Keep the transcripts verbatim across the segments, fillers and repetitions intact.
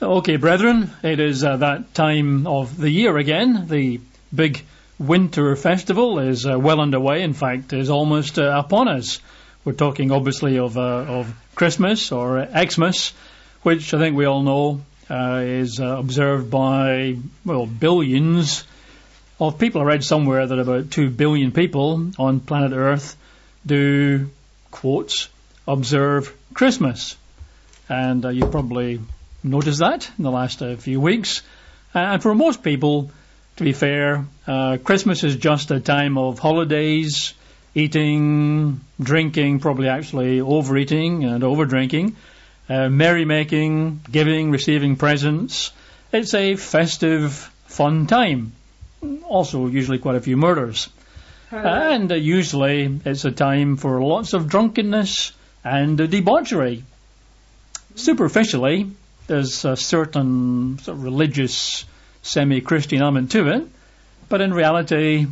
Okay, brethren, it is uh, that time of the year again. The big winter festival is uh, well underway. In fact, is almost uh, upon us. We're talking obviously of uh, of Christmas or Xmas, which I think we all know uh, is uh, observed by, well, billions of people. I read somewhere that about two billion people on planet Earth do, quotes, observe Christmas. And uh, you probably noticed that in the last uh, few weeks. And for most people, to be fair, uh, Christmas is just a time of holidays, eating, drinking, probably actually overeating and overdrinking, uh, merrymaking, giving, receiving presents. It's a festive, fun time. Also, usually quite a few murders. And uh, usually it's a time for lots of drunkenness and uh, debauchery. Superficially, there's a certain sort of religious, semi-Christian element to it, but in reality,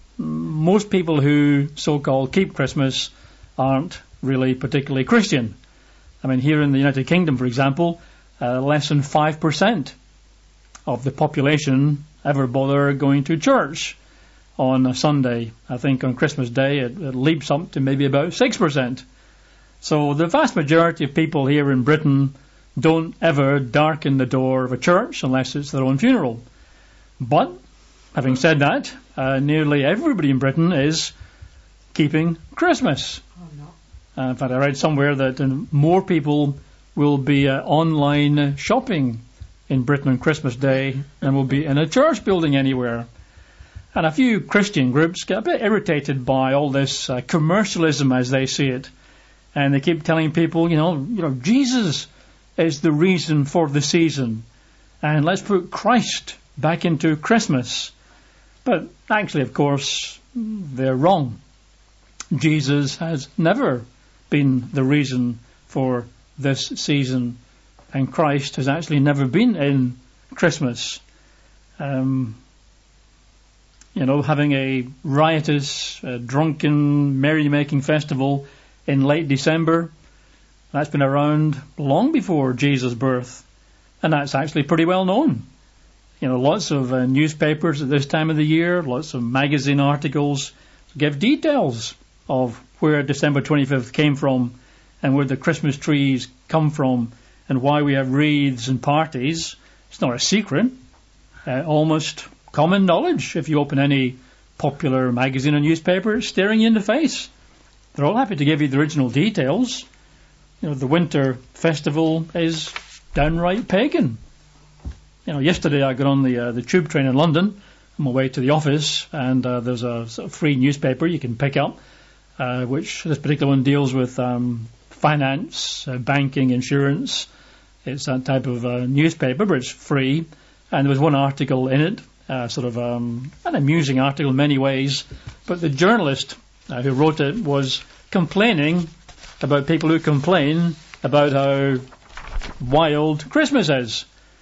most people who so-called keep Christmas aren't really particularly Christian. I mean, here in the United Kingdom, for example, uh, less than five percent of the population ever bother going to church on a Sunday. I think on Christmas Day it, it leaps up to maybe about six percent. So the vast majority of people here in Britain don't ever darken the door of a church unless it's their own funeral. But, having said that, uh, nearly everybody in Britain is keeping Christmas. Oh, no. Uh, in fact, I read somewhere that uh, more people will be uh, online shopping in Britain on Christmas Day than will be in a church building anywhere. And a few Christian groups get a bit irritated by all this uh, commercialism as they see it. And they keep telling people, you know, you know, Jesus is the reason for the season. And let's put Christ back into Christmas. But actually, of course, they're wrong. Jesus has never been the reason for this season. And Christ has actually never been in Christmas. Um, you know, having a riotous, uh, drunken, merrymaking festival in late December, that's been around long before Jesus' birth. And that's actually pretty well known. You know, lots of uh, newspapers at this time of the year, lots of magazine articles give details of where December twenty-fifth came from and where the Christmas trees come from and why we have wreaths and parties. It's not a secret. Uh, almost common knowledge. If you open any popular magazine or newspaper, it's staring you in the face. They're all happy to give you the original details. You know, the winter festival is downright pagan. You know, yesterday I got on the uh, the tube train in London on my way to the office, and uh, there's a sort of free newspaper you can pick up, uh, which this particular one deals with um, finance, uh, banking, insurance. It's that type of uh, newspaper, but it's free. And there was one article in it, uh, sort of um, an amusing article in many ways, but the journalist uh, who wrote it was complaining about people who complain about how wild Christmas is.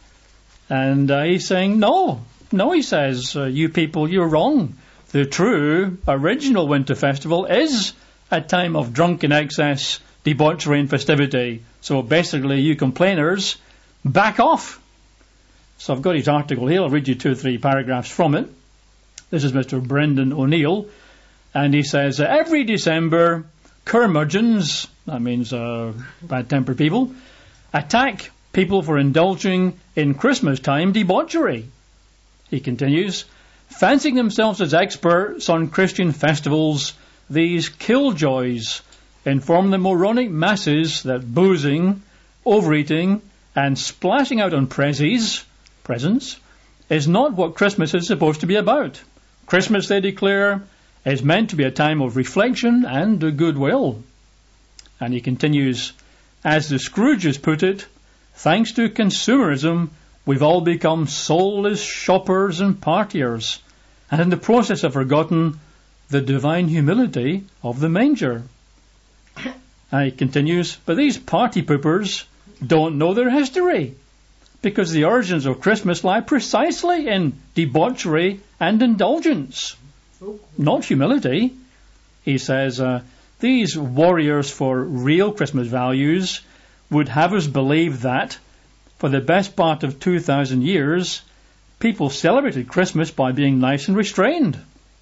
And uh, he's saying, no, no, he says, uh, you people, you're wrong. The true, original winter festival is a time of drunken excess, debauchery and festivity. So basically, you complainers, back off. So I've got his article here. I'll read you two or three paragraphs from it. This is Mister Brendan O'Neill. And he says, every December, curmudgeons, that means uh, bad-tempered people, attack people for indulging in Christmas-time debauchery. He continues, fancying themselves as experts on Christian festivals, these killjoys inform the moronic masses that boozing, overeating, and splashing out on prezzies, presents, is not what Christmas is supposed to be about. Christmas, they declare, is meant to be a time of reflection and goodwill. And he continues, as the Scrooges put it, thanks to consumerism, we've all become soulless shoppers and partiers, and in the process have forgotten the divine humility of the manger. And he continues, but these party poopers don't know their history, because the origins of Christmas lie precisely in debauchery and indulgence, not humility. He says, uh, these warriors for real Christmas values would have us believe that, For the best part of two thousand years, people celebrated Christmas by being nice and restrained.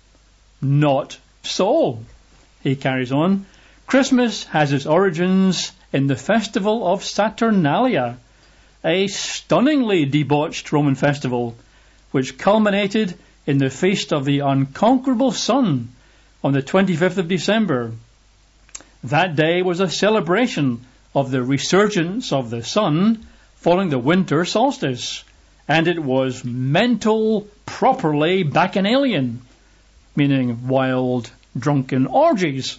Not so. He carries on. Christmas has its origins in the festival of Saturnalia, a stunningly debauched Roman festival, which culminated in the feast of the unconquerable sun on the twenty-fifth of December. That day was a celebration of the resurgence of the sun following the winter solstice, and it was mental, properly bacchanalian, meaning wild, drunken orgies.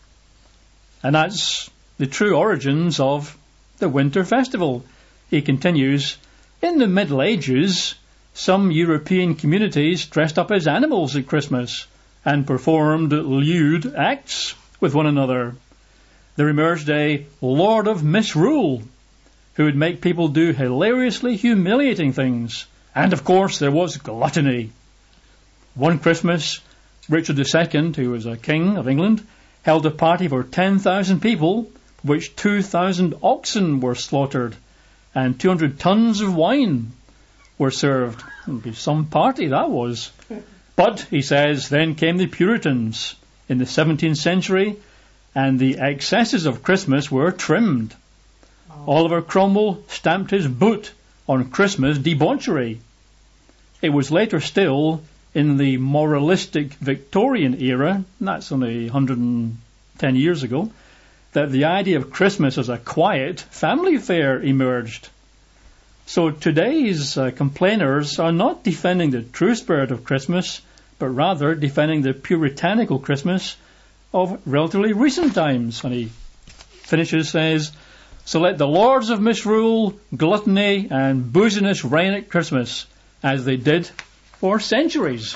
And that's the true origins of the winter festival. He continues, in the Middle Ages, some European communities dressed up as animals at Christmas and performed lewd acts with one another. There emerged a Lord of Misrule who would make people do hilariously humiliating things. And of course there was gluttony. One Christmas, Richard the Second, who was a king of England, held a party for ten thousand people, which two thousand oxen were slaughtered and two hundred tons of wine were served. It would be some party that was. But, he says, then came the Puritans in the seventeenth century, and the excesses of Christmas were trimmed. Oliver Cromwell stamped his boot on Christmas debauchery. It was later still in the moralistic Victorian era, and that's only one hundred ten years ago, that the idea of Christmas as a quiet family affair emerged. So today's uh, complainers are not defending the true spirit of Christmas, but rather defending the puritanical Christmas of relatively recent times. And he finishes, says, so let the lords of misrule, gluttony and booziness reign at Christmas, as they did for centuries.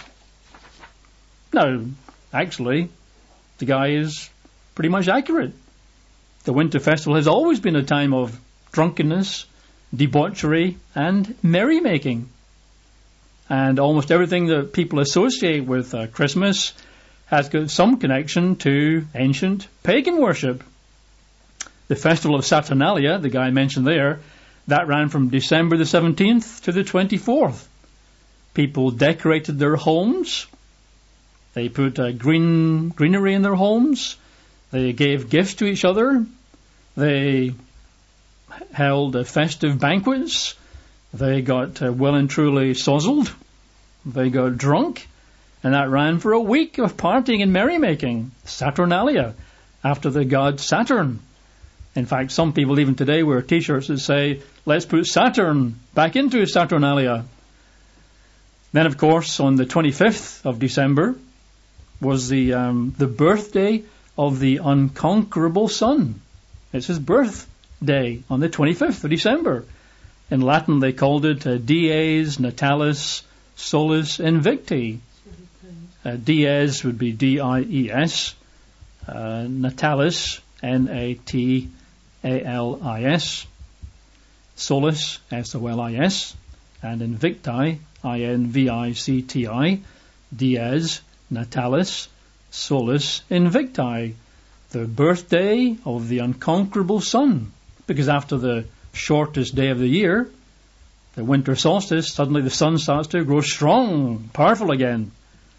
Now, actually, the guy is pretty much accurate. The winter festival has always been a time of drunkenness, debauchery and merrymaking. And almost everything that people associate with uh, Christmas has got some connection to ancient pagan worship. The festival of Saturnalia, the guy mentioned there, that ran from December the seventeenth to the twenty-fourth. People decorated their homes. They put uh, green greenery in their homes. They gave gifts to each other. They held uh, festive banquets. They got uh, well and truly sozzled. They got drunk. And that ran for a week of partying and merrymaking. Saturnalia, after the god Saturn. In fact, some people even today wear t-shirts that say, let's put Saturn back into Saturnalia. Then, of course, on the twenty-fifth of December was the um, the birthday of the unconquerable sun. It's his birthday on the twenty-fifth of December. In Latin, they called it uh, Dies Natalis Solis Invicti. Uh, dies would be D I E S. Uh, natalis, N A T A L I S. Solis, S O L I S. And Invicti, I N V I C T I. Dies Natalis Solis Invicti. The birthday of the unconquerable sun. Because after the shortest day of the year, the winter solstice, suddenly the sun starts to grow strong, powerful again.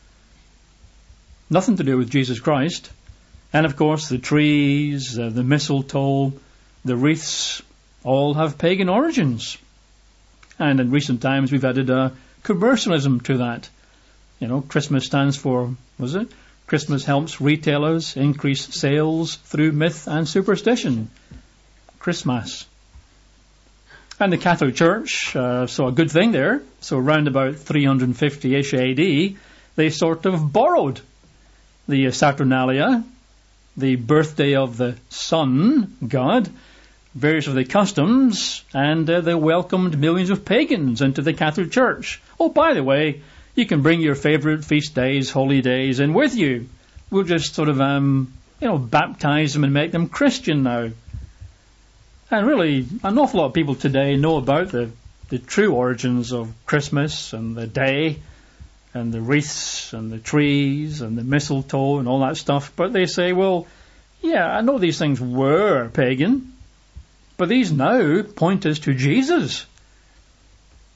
Nothing to do with Jesus Christ. And of course the trees, uh, the mistletoe, the wreaths, all have pagan origins. And in recent times we've added uh, commercialism to that. You know, Christmas stands for, was it? Christmas helps retailers increase sales through myth and superstition. Christmas. And the Catholic Church uh, saw a good thing there. So around about three hundred fifty-ish A D, they sort of borrowed the Saturnalia, the birthday of the sun god, various of the customs, and uh, they welcomed millions of pagans into the Catholic Church. Oh, by the way, you can bring your favourite feast days, holy days in with you. We'll just sort of, um, you know, baptize them and make them Christian now. And really, an awful lot of people today know about the, the true origins of Christmas and the day and the wreaths and the trees and the mistletoe and all that stuff. But they say, well, yeah, I know these things were pagan, but these now point us to Jesus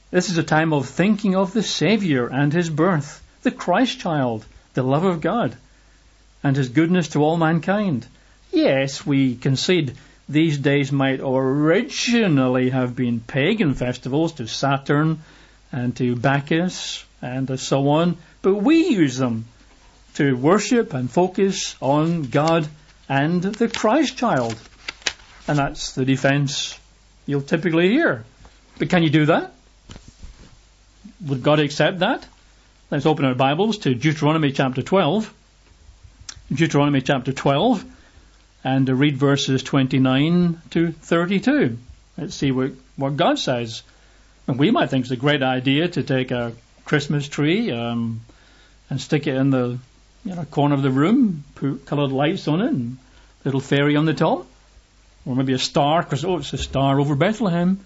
This is a time of thinking of the Saviour and his birth, the Christ child, the love of God, and his goodness to all mankind. Yes, we concede these days might originally have been pagan festivals to Saturn and to Bacchus and so on, but we use them to worship and focus on God and the Christ child. And that's the defense you'll typically hear. But can you do that? Would God accept that? Let's open our Bibles to Deuteronomy chapter twelve. Deuteronomy chapter twelve, and read verses twenty-nine to thirty-two. Let's see what, what God says. And we might think it's a great idea to take a Christmas tree um, and stick it in the you know, corner of the room, put coloured lights on it, and a little fairy on the top. Or maybe a star, because, oh, it's a star over Bethlehem.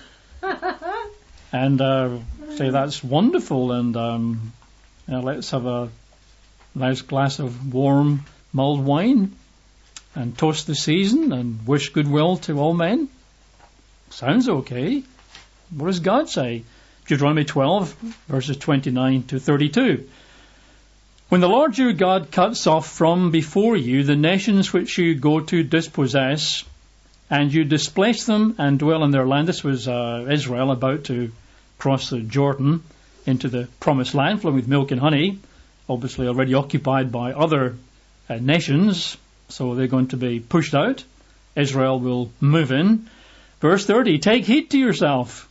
and uh, say that's wonderful, and um, you know, let's have a nice glass of warm mulled wine and toast the season and wish goodwill to all men. Sounds okay. What does God say? Deuteronomy twelve, verses twenty-nine to thirty-two. When the Lord your God cuts off from before you the nations which you go to dispossess, and you displace them and dwell in their land. This was uh, Israel about to cross the Jordan into the promised land flowing with milk and honey, obviously already occupied by other uh, nations, so they're going to be pushed out. Israel will move in. Verse thirty, take heed to yourself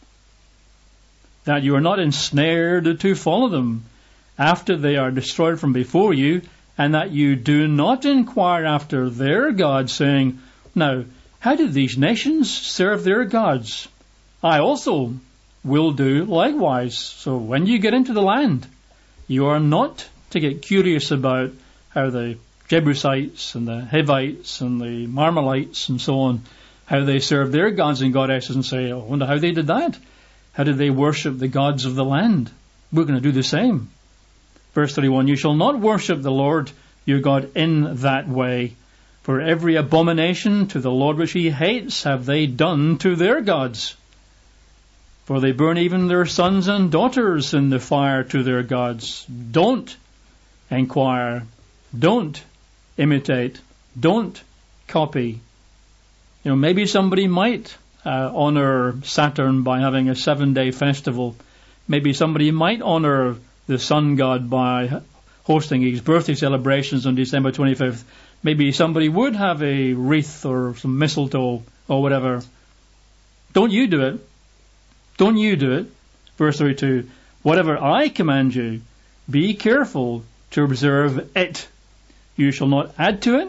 that you are not ensnared to follow them after they are destroyed from before you, and that you do not inquire after their gods, saying, now, how did these nations serve their gods? I also will do likewise. So when you get into the land, you are not to get curious about how the Jebusites and the Hivites and the Marmalites and so on, how they serve their gods and goddesses, and say, oh, I wonder how they did that. How did they worship the gods of the land? We're going to do the same. Verse thirty-one, you shall not worship the Lord your God in that way, for every abomination to the Lord which he hates have they done to their gods. For they burn even their sons and daughters in the fire to their gods. Don't inquire. Don't imitate. Don't copy. You know, maybe somebody might uh, honor Saturn by having a seven-day festival. Maybe somebody might honor the sun god by hosting his birthday celebrations on December twenty-fifth. Maybe somebody would have a wreath or some mistletoe or whatever. Don't you do it. Don't you do it. Verse thirty-two, whatever I command you, be careful to observe it. You shall not add to it,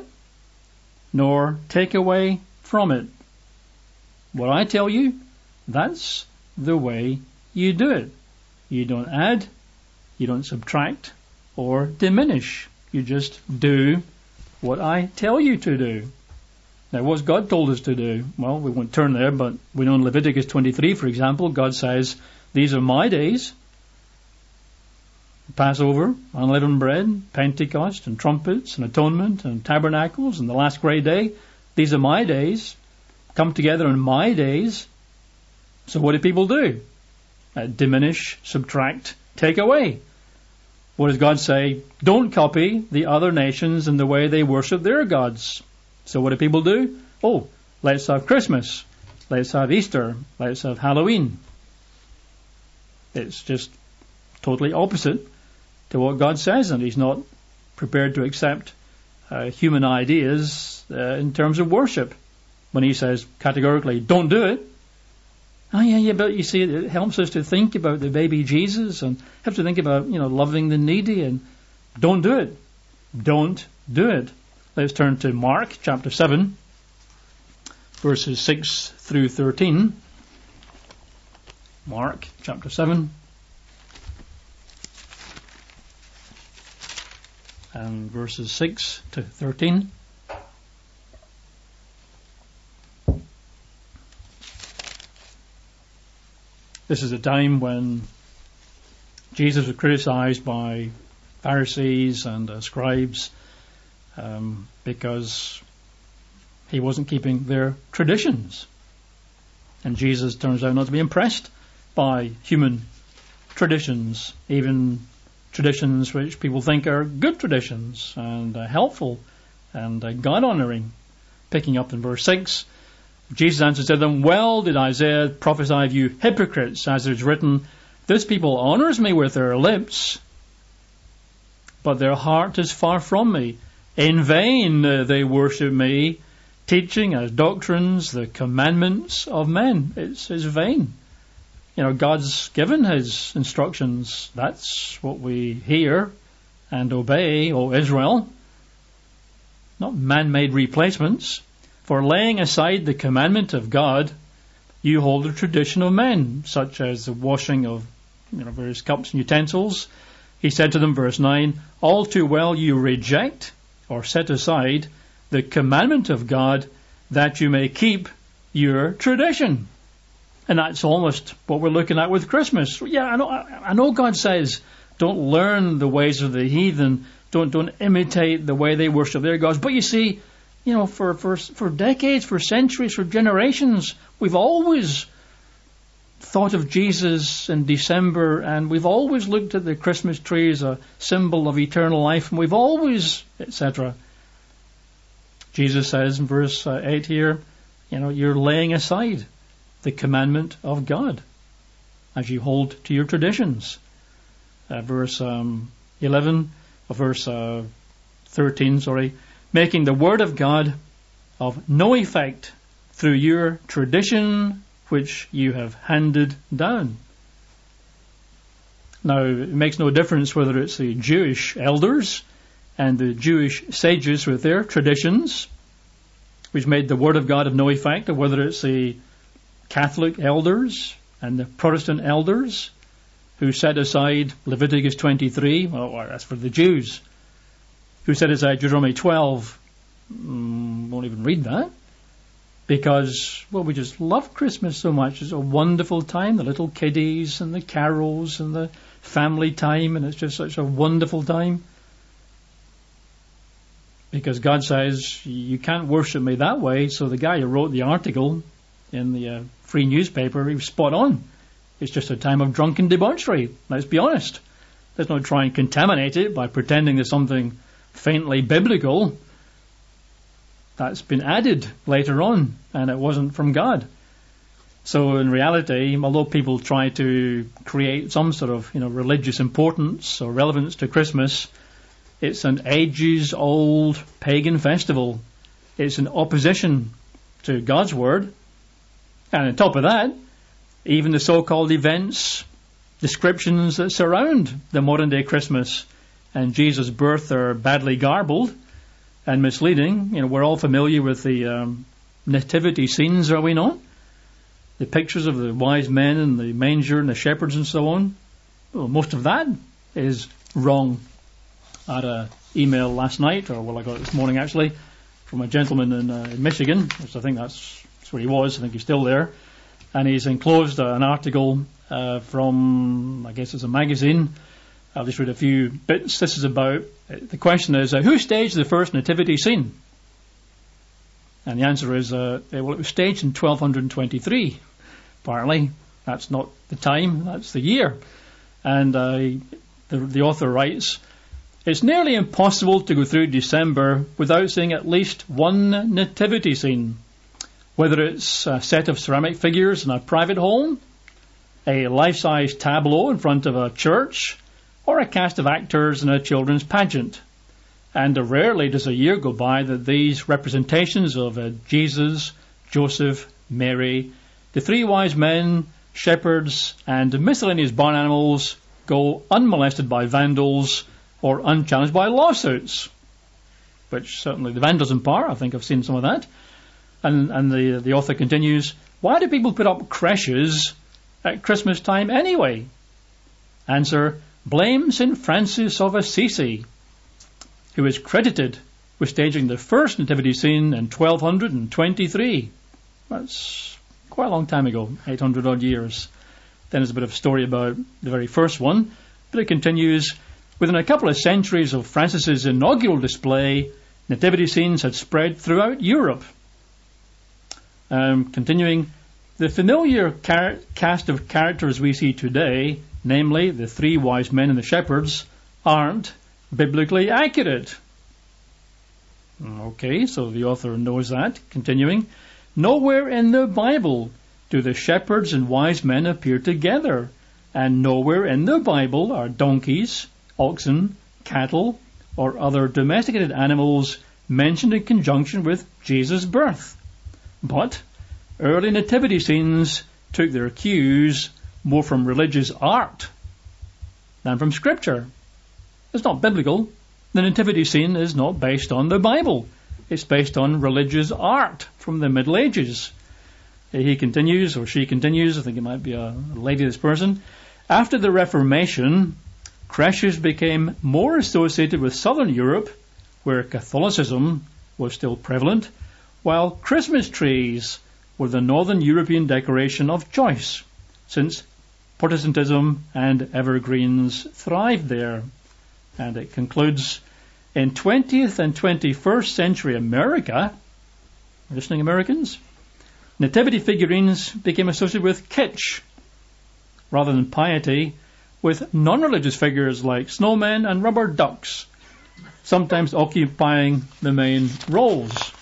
nor take away from it. What I tell you, that's the way you do it. You don't add, you don't subtract or diminish. You just do what I tell you to do. Now, what's God told us to do? Well, we won't turn there, but we know in Leviticus twenty-three, for example, God says, these are my days. Passover, unleavened bread, Pentecost, and trumpets, and atonement, and tabernacles, and the last great day. These are my days. Come together on my days. So what do people do? Uh, diminish, subtract, take away. What does God say? Don't copy the other nations in the way they worship their gods. So what do people do? Oh, let's have Christmas. Let's have Easter. Let's have Halloween. It's just totally opposite to what God says, and he's not prepared to accept uh, human ideas uh, in terms of worship. When he says categorically, don't do it. Oh yeah, yeah, but you see, it helps us to think about the baby Jesus and have to think about, you know, loving the needy, and don't do it. Don't do it. Let's turn to Mark chapter seven, verses six through thirteen. Mark chapter seven. And verses six to thirteen. This is a time when Jesus was criticized by Pharisees and uh, scribes um, because he wasn't keeping their traditions. And Jesus turns out not to be impressed by human traditions, even traditions which people think are good traditions and uh, helpful and uh, God-honouring. Picking up in verse six, Jesus answered to them, "Well did Isaiah prophesy of you hypocrites, as it is written, this people honours me with their lips, but their heart is far from me. In vain uh, they worship me, teaching as doctrines the commandments of men." It's, it's vain. You know, God's given his instructions. That's what we hear and obey, O Israel. Not man-made replacements. For laying aside the commandment of God, you hold the tradition of men, such as the washing of, you know, various cups and utensils. He said to them, verse nine, "All too well you reject or set aside the commandment of God, that you may keep your tradition." And that's almost what we're looking at with Christmas. Yeah, I know, I know God says, don't learn the ways of the heathen, don't don't imitate the way they worship their gods. But you see, you know, for, for, for decades, for centuries, for generations, we've always thought of Jesus in December, and we've always looked at the Christmas tree as a symbol of eternal life, and we've always, et cetera. Jesus says in verse uh, eight here, you know, you're laying aside the commandment of God as you hold to your traditions. Uh, verse um, eleven, or verse uh, thirteen, sorry, making the word of God of no effect through your tradition which you have handed down. Now, it makes no difference whether it's the Jewish elders and the Jewish sages with their traditions, which made the word of God of no effect, or whether it's the Catholic elders and the Protestant elders who set aside Leviticus twenty-three, well, that's for the Jews, who set aside Deuteronomy twelve, mm, won't even read that, because, well, we just love Christmas so much. It's a wonderful time, the little kiddies and the carols and the family time, and it's just such a wonderful time. Because God says, you can't worship me that way, so the guy who wrote the article in the uh, free newspaper, he was spot on. It's just a time of drunken debauchery. Let's be honest. Let's not try and contaminate it by pretending there's something faintly biblical that's been added later on, and it wasn't from God. So in reality, although people try to create some sort of, you know, religious importance or relevance to Christmas, it's an ages-old pagan festival. It's in opposition to God's word. And on top of that, even the so-called events, descriptions that surround the modern-day Christmas and Jesus' birth are badly garbled and misleading. You know, we're all familiar with the um, nativity scenes, are we not? The pictures of the wise men and the manger and the shepherds and so on. Well, most of that is wrong. I had an email last night, or well, I got it this morning actually, from a gentleman in, uh, in Michigan, which I think that's where he was. I think he's still there, and he's enclosed uh, an article uh, from, I guess it's a magazine. I'll just read a few bits. This is about, uh, the question is, uh, who staged the first nativity scene? And the answer is, uh, well, it was staged in twelve twenty-three. Apparently, that's not the time, that's the year. And uh, the, the author writes, it's nearly impossible to go through December without seeing at least one nativity scene. Whether it's a set of ceramic figures in a private home, a life-size tableau in front of a church, or a cast of actors in a children's pageant. And rarely does a year go by that these representations of uh, Jesus, Joseph, Mary, the three wise men, shepherds, and miscellaneous barn animals go unmolested by vandals or unchallenged by lawsuits. Which certainly the vandalism part, I think I've seen some of that. And, and the, the author continues, why do people put up creches at Christmas time anyway? Answer, blame Saint Francis of Assisi, who is credited with staging the first nativity scene in twelve twenty-three. That's quite a long time ago, eight hundred odd years. Then there's a bit of a story about the very first one, but it continues, within a couple of centuries of Francis's inaugural display, nativity scenes had spread throughout Europe. Um, continuing, The familiar car- cast of characters we see today, namely the three wise men and the shepherds, aren't biblically accurate. Okay, so the author knows that. Continuing, nowhere in the Bible do the shepherds and wise men appear together, and nowhere in the Bible are donkeys, oxen, cattle, or other domesticated animals mentioned in conjunction with Jesus' birth. But early nativity scenes took their cues more from religious art than from Scripture. It's not biblical. The nativity scene is not based on the Bible. It's based on religious art from the Middle Ages. He continues, or she continues, I think it might be a lady, this person. After the Reformation, creches became more associated with Southern Europe, where Catholicism was still prevalent, while Christmas trees were the Northern European decoration of choice, since Protestantism and evergreens thrived there. And it concludes, in twentieth and twenty-first century America, listening Americans, nativity figurines became associated with kitsch rather than piety, with non-religious figures like snowmen and rubber ducks, sometimes occupying the main roles.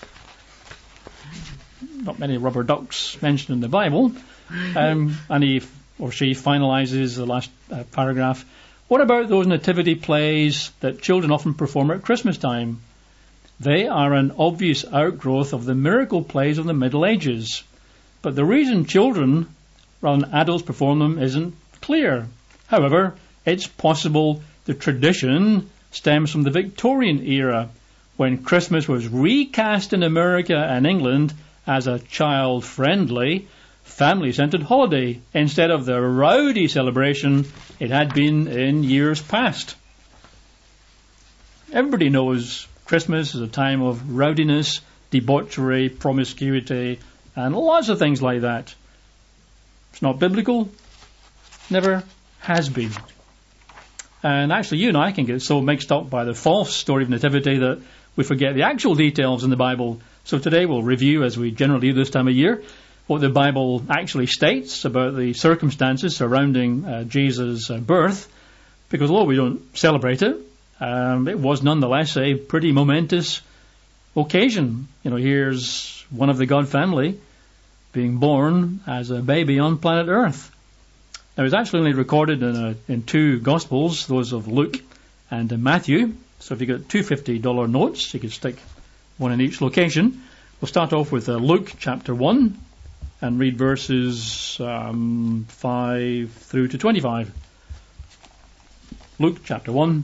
Not many rubber ducks mentioned in the Bible. Um, and he or she finalizes the last uh, paragraph. What about those nativity plays that children often perform at Christmas time? They are an obvious outgrowth of the miracle plays of the Middle Ages. But the reason children, rather than adults, perform them isn't clear. However, it's possible the tradition stems from the Victorian era, when Christmas was recast in America and England as a child-friendly, family-centered holiday instead of the rowdy celebration it had been in years past. Everybody knows Christmas is a time of rowdiness, debauchery, promiscuity, and lots of things like that. It's not biblical, never has been. And actually, you and I can get so mixed up by the false story of nativity that we forget the actual details in the Bible. So today we'll review, as we generally do this time of year, what the Bible actually states about the circumstances surrounding uh, Jesus' uh, birth, because although we don't celebrate it, um, it was nonetheless a pretty momentous occasion. You know, here's one of the God family being born as a baby on planet Earth. Now, it's actually only recorded in, a, in two Gospels, those of Luke and uh, Matthew. So if you got two fifty dollar notes, you could stick one in each location. We'll start off with uh, Luke chapter one and read verses um, five through to twenty-five. Luke chapter one.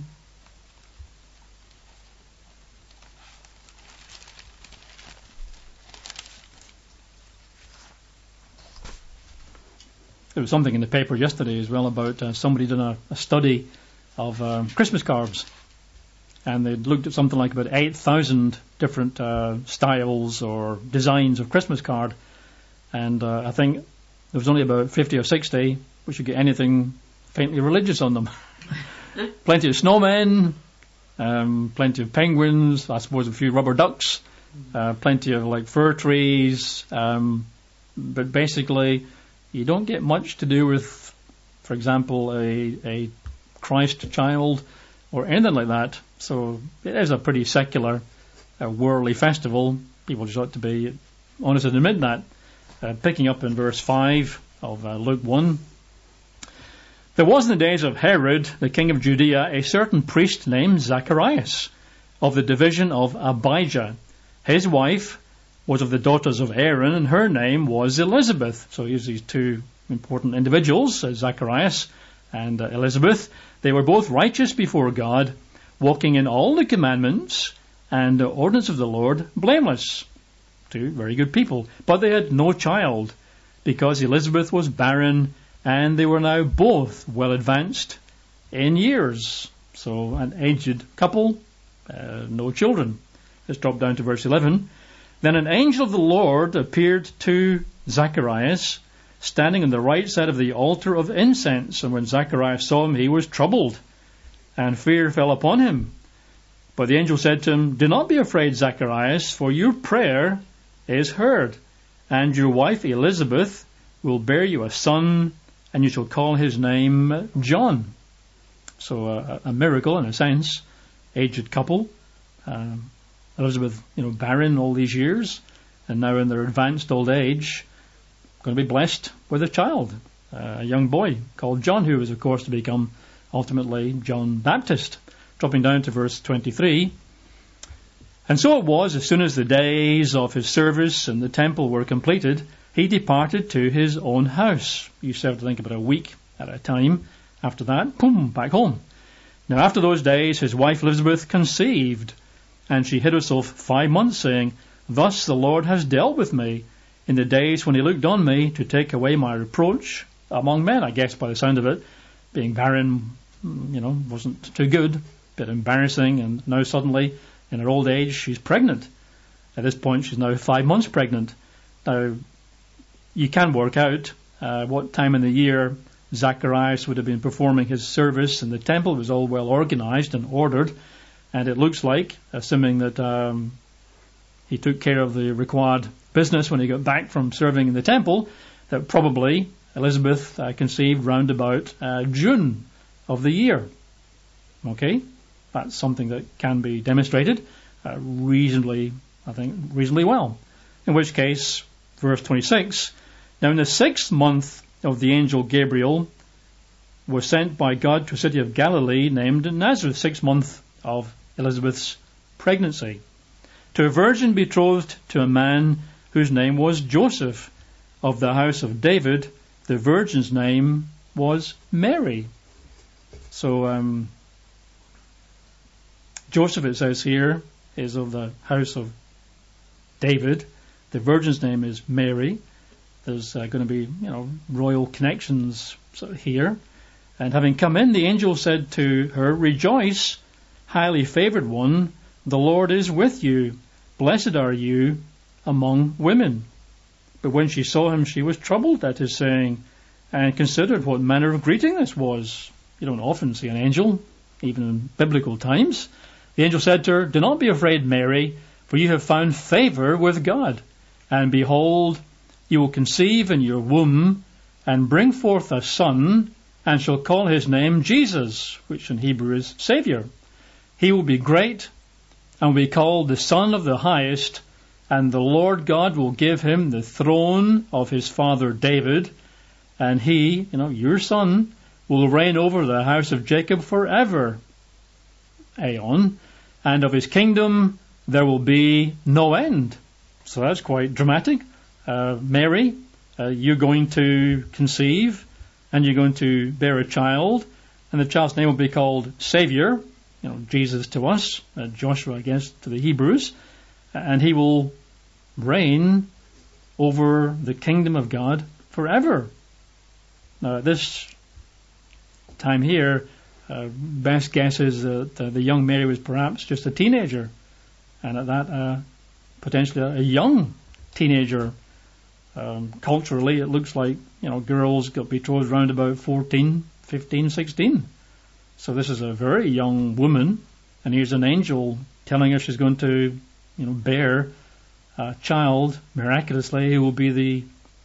There was something in the paper yesterday as well about uh, somebody done a, a study of uh, Christmas cards. And they'd looked at something like about eight thousand different uh, styles or designs of Christmas card. And uh, I think there was only about fifty or sixty which would get anything faintly religious on them. Plenty of snowmen, um, plenty of penguins, I suppose a few rubber ducks, uh, plenty of like fir trees. Um, but basically, you don't get much to do with, for example, a, a Christ child or anything like that. So it is a pretty secular, uh, worldly festival. People just ought to be honest and admit that. Uh, picking up in verse five of uh, Luke one. There was in the days of Herod, the king of Judea, a certain priest named Zacharias, of the division of Abijah. His wife was of the daughters of Aaron, and her name was Elizabeth. So here's these two important individuals, uh, Zacharias and uh, Elizabeth. They were both righteous before God, walking in all the commandments and the ordinance of the Lord, blameless. Two very good people. But they had no child, because Elizabeth was barren, and they were now both well advanced in years. So an aged couple, uh, no children. Let's drop down to verse eleven. Then an angel of the Lord appeared to Zacharias, standing on the right side of the altar of incense. And when Zacharias saw him, he was troubled, and fear fell upon him. But the angel said to him, Do not be afraid, Zacharias, for your prayer is heard, and your wife Elizabeth will bear you a son, and you shall call his name John. So uh, a miracle in a sense. Aged couple. Um, Elizabeth, you know, barren all these years, and now in their advanced old age, going to be blessed with a child, uh, a young boy called John, who was, of course, to become ultimately John Baptist. Dropping down to verse twenty-three. And so it was, as soon as the days of his service in the temple were completed, he departed to his own house. You used to have to think about a week at a time. After that, boom, back home. Now after those days, his wife Elizabeth conceived, and she hid herself five months, saying, Thus the Lord has dealt with me in the days when he looked on me to take away my reproach among men. I guess by the sound of it, being barren, you know, wasn't too good, a bit embarrassing, and now suddenly, in her old age, she's pregnant. At this point, she's now five months pregnant. Now, you can work out uh, what time in the year Zacharias would have been performing his service in the temple. It was all well organized and ordered, and it looks like, assuming that um, he took care of the required business when he got back from serving in the temple, that probably Elizabeth uh, conceived round about uh, June of the year. Okay, that's something that can be demonstrated uh, reasonably, I think, reasonably well. In which case, verse twenty-six, now in the sixth month of the angel Gabriel was sent by God to a city of Galilee named Nazareth, sixth month of Elizabeth's pregnancy, to a virgin betrothed to a man whose name was Joseph, of the house of David. The virgin's name was Mary. So um, Joseph, it says here, is of the house of David. The virgin's name is Mary. There's uh, going to be, you know, royal connections here. And having come in, the angel said to her, Rejoice, highly favored one, the Lord is with you. Blessed are you among women. But when she saw him, she was troubled at his saying, and considered what manner of greeting this was. You don't often see an angel, even in biblical times. The angel said to her, Do not be afraid, Mary, for you have found favor with God. And behold, you will conceive in your womb and bring forth a son, and shall call his name Jesus, which in Hebrew is Saviour. He will be great and will be called the Son of the Highest, and the Lord God will give him the throne of his father David, and he, you know, your son, will reign over the house of Jacob forever. Aeon. And of his kingdom there will be no end. So that's quite dramatic. Uh, Mary, uh, you're going to conceive, and you're going to bear a child, and the child's name will be called Saviour, you know, Jesus to us, uh, Joshua, I guess, to the Hebrews, and he will reign over the kingdom of God forever. Now, at this time here, uh, best guess is that uh, the young Mary was perhaps just a teenager, and at that, uh, potentially a young teenager. Um, culturally, it looks like, you know, girls got betrothed around about fourteen, fifteen, sixteen. So this is a very young woman, and here's an angel telling her she's going to, you know, bear a child miraculously who will be the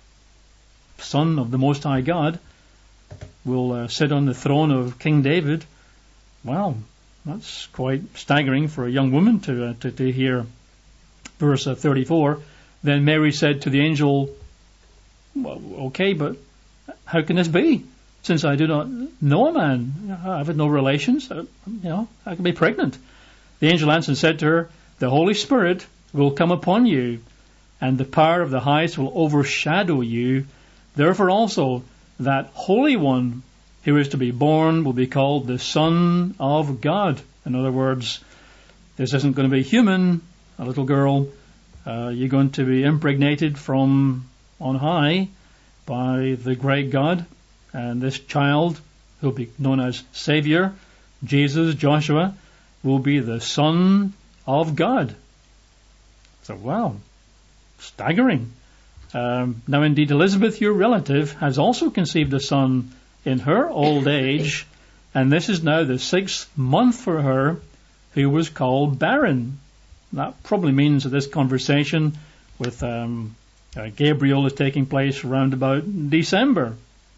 son of the Most High God, will uh, sit on the throne of King David. Wow, that's quite staggering for a young woman to uh, to, to hear. Verse uh, thirty-four, Then Mary said to the angel, well, okay, but how can this be? Since I do not know a man, I've had no relations, you know, I can be pregnant. The angel answered and said to her, The Holy Spirit will come upon you, and the power of the highest will overshadow you. Therefore also that Holy One who is to be born will be called the Son of God. In other words, this isn't going to be human, a little girl. Uh, you're going to be impregnated from on high by the great God, and this child, who will be known as Saviour, Jesus, Joshua, will be the Son of God. So, wow, staggering. Um, now, indeed, Elizabeth, your relative, has also conceived a son in her old age, and this is now the sixth month for her, who was called barren. That probably means that this conversation with um, Uh, Gabriel is taking place around about December.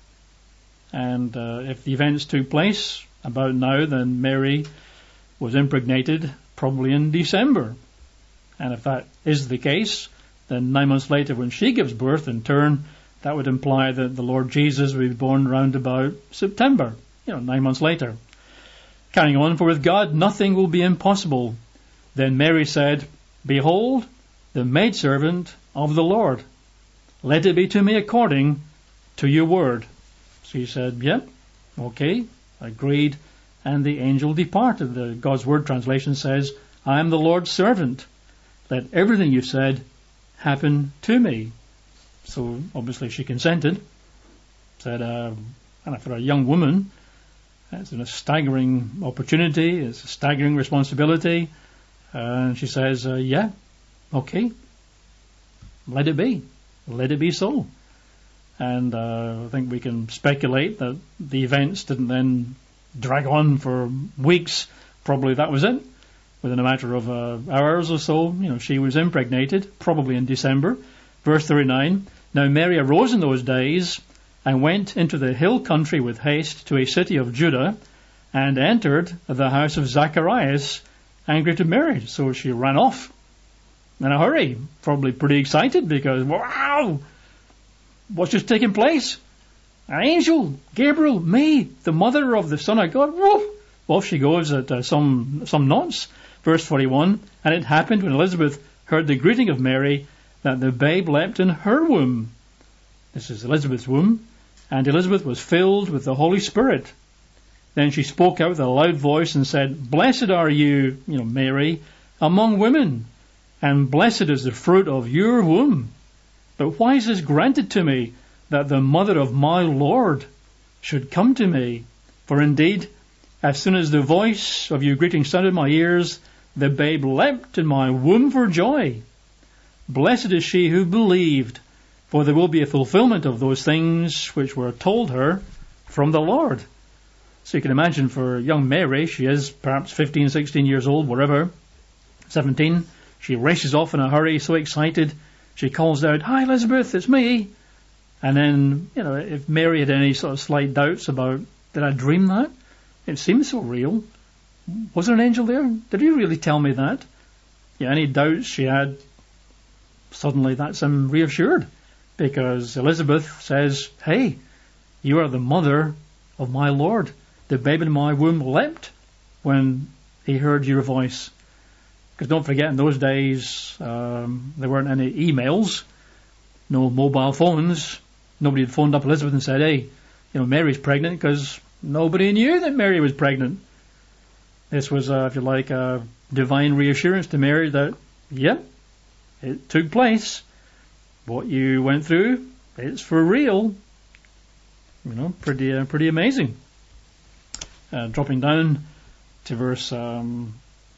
And uh, if the events took place about now, then Mary was impregnated probably in December. And if that is the case, then nine months later when she gives birth in turn, that would imply that the Lord Jesus would be born round about September, you know, nine months later. Carrying on, for with God nothing will be impossible. Then Mary said, Behold, the maidservant of the Lord. Let it be to me according to your word. So he said, Yep, yeah, okay, agreed. And the angel departed. The God's Word translation says, I am the Lord's servant. Let everything you said happen to me. So obviously she consented. Said, uh, and for a young woman, it's a staggering opportunity. It's a staggering responsibility. Uh, and she says, uh, yeah, okay, let it be. Let it be so. And uh, I think we can speculate that the events didn't then drag on for weeks. Probably that was it. Within a matter of uh, hours or so, you know, she was impregnated, probably in December. Verse thirty-nine, Now Mary arose in those days and went into the hill country with haste to a city of Judah and entered the house of Zacharias and greeted Mary. So she ran off in a hurry, probably pretty excited because, wow, what's just taking place? An angel, Gabriel, me, the mother of the Son of God. Whoa. Off she goes at uh, some some knots. Verse forty-one, And it happened when Elizabeth heard the greeting of Mary that the babe leapt in her womb. This is Elizabeth's womb. And Elizabeth was filled with the Holy Spirit. Then she spoke out with a loud voice and said, Blessed are you, you know, Mary, among women, and blessed is the fruit of your womb. But why is this granted to me, that the mother of my Lord should come to me? For indeed, as soon as the voice of your greeting sounded in my ears, the babe leapt in my womb for joy. Blessed is she who believed, for there will be a fulfillment of those things which were told her from the Lord. So you can imagine for young Mary, she is perhaps fifteen, sixteen years old, whatever, seventeen. She races off in a hurry, so excited. She calls out, Hi Elizabeth, it's me. And then, you know, if Mary had any sort of slight doubts about, did I dream that? It seems so real. Was there an angel there? Did he really tell me that? Yeah, any doubts she had, suddenly that's um, reassured. Because Elizabeth says, Hey, you are the mother of my Lord. The babe in my womb leapt when he heard your voice. Because don't forget, in those days, um, there weren't any emails, no mobile phones. Nobody had phoned up Elizabeth and said, hey, you know, Mary's pregnant, because nobody knew that Mary was pregnant. This was, uh, if you like, a divine reassurance to Mary that, yep, it took place. What you went through, it's for real. You know, pretty, uh, pretty amazing. Uh, dropping down to verse um,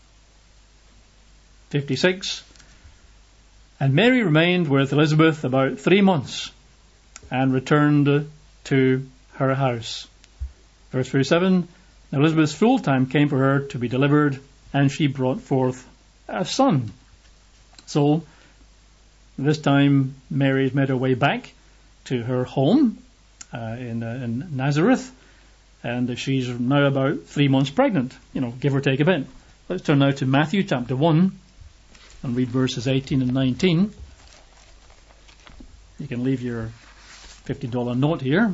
fifty-six. And Mary remained with Elizabeth about three months and returned to her house. Verse thirty-seven, Elizabeth's full time came for her to be delivered, and she brought forth a son. So, this time Mary's made her way back to her home uh, in, uh, in Nazareth, and she's now about three months pregnant, you know, give or take a bit. Let's turn now to Matthew chapter one and read verses eighteen and nineteen. You can leave your fifty dollar note here.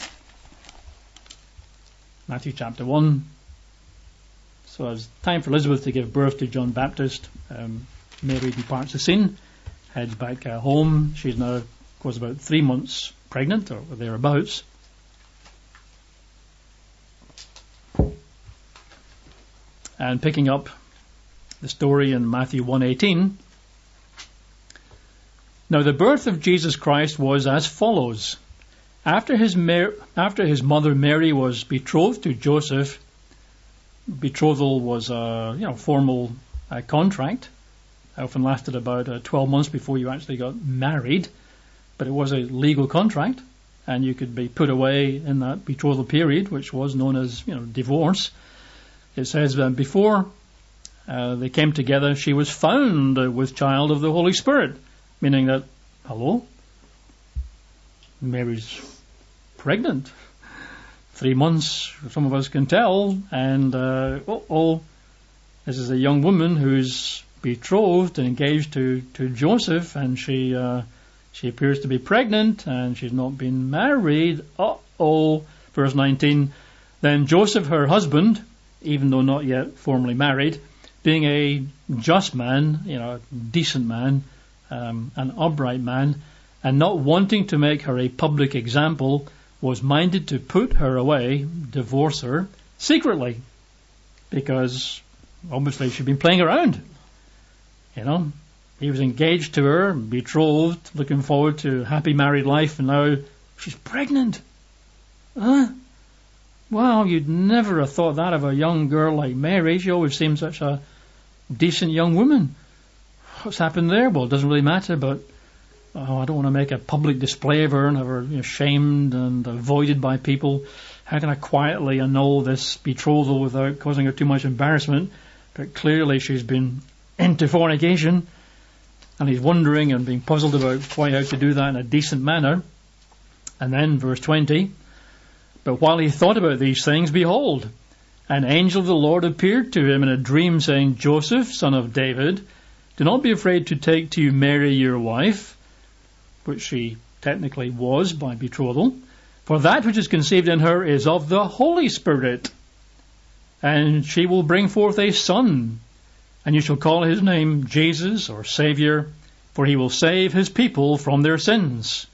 Matthew chapter one. So it's time for Elizabeth to give birth to John Baptist. Um, Mary departs the scene, heads back uh, home. She's now, of course, about three months pregnant, or thereabouts. And picking up the story in Matthew one eighteen. Now the birth of Jesus Christ was as follows. After his, Mar- after his mother Mary was betrothed to Joseph, betrothal was a you know formal uh, contract. It often lasted about uh, twelve months before you actually got married, but it was a legal contract, and you could be put away in that betrothal period, which was known as you know divorce. It says that before uh, they came together, she was found uh, with child of the Holy Spirit, meaning that, hello, Mary's pregnant. Three months, some of us can tell, and uh, oh, this is a young woman who's betrothed and engaged to, to Joseph, and she uh, she appears to be pregnant, and she's not been married. Uh-oh, verse nineteen. Then Joseph, her husband, even though not yet formally married, being a just man, you know, a decent man, um, an upright man, and not wanting to make her a public example, was minded to put her away, divorce her, secretly, because obviously she'd been playing around. You know, he was engaged to her, betrothed, looking forward to happy married life, and now she's pregnant. Huh? Wow, you'd never have thought that of a young girl like Mary. She always seemed such a decent young woman. What's happened there? Well, it doesn't really matter, but oh, I don't want to make a public display of her and have her, you know, shamed and avoided by people. How can I quietly annul this betrothal without causing her too much embarrassment? But clearly she's been into fornication, and he's wondering and being puzzled about quite how to do that in a decent manner. And then verse twenty, but while he thought about these things, behold, an angel of the Lord appeared to him in a dream, saying, Joseph, son of David, do not be afraid to take to you Mary your wife, which she technically was by betrothal, for that which is conceived in her is of the Holy Spirit, and she will bring forth a son, and you shall call his name Jesus, or Saviour, for he will save his people from their sins.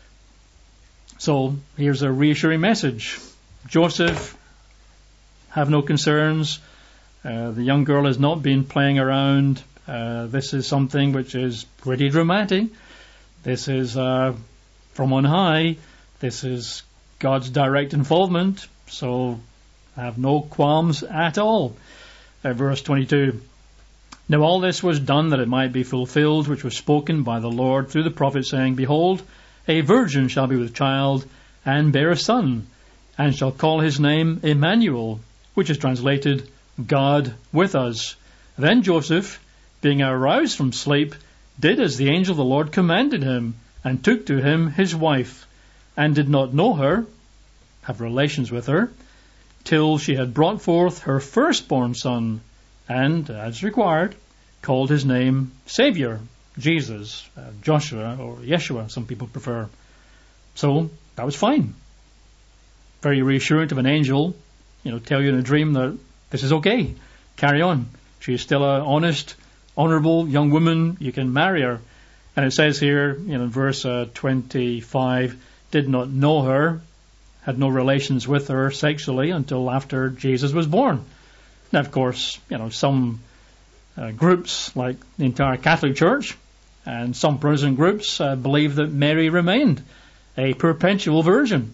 So here's a reassuring message. Joseph, have no concerns. Uh, the young girl has not been playing around. Uh, this is something which is pretty dramatic. This is uh, from on high. This is God's direct involvement. So I have no qualms at all. Uh, verse twenty-two. Now all this was done that it might be fulfilled, which was spoken by the Lord through the prophet, saying, Behold, a virgin shall be with child, and bear a son, and shall call his name Emmanuel, which is translated, God with us. Then Joseph, being aroused from sleep, did as the angel of the Lord commanded him, and took to him his wife, and did not know her, have relations with her, till she had brought forth her firstborn son, and, as required, called his name Saviour, Jesus, uh, Joshua, or Yeshua, some people prefer. So, that was fine. Very reassuring of an angel, you know, tell you in a dream that this is okay, carry on. She is still an honest, honourable young woman, you can marry her. And it says here, you know, in verse uh, twenty-five, did not know her, had no relations with her sexually until after Jesus was born. Now, of course, you know, some uh, groups, like the entire Catholic Church, and some Protestant groups uh, believe that Mary remained a perpetual virgin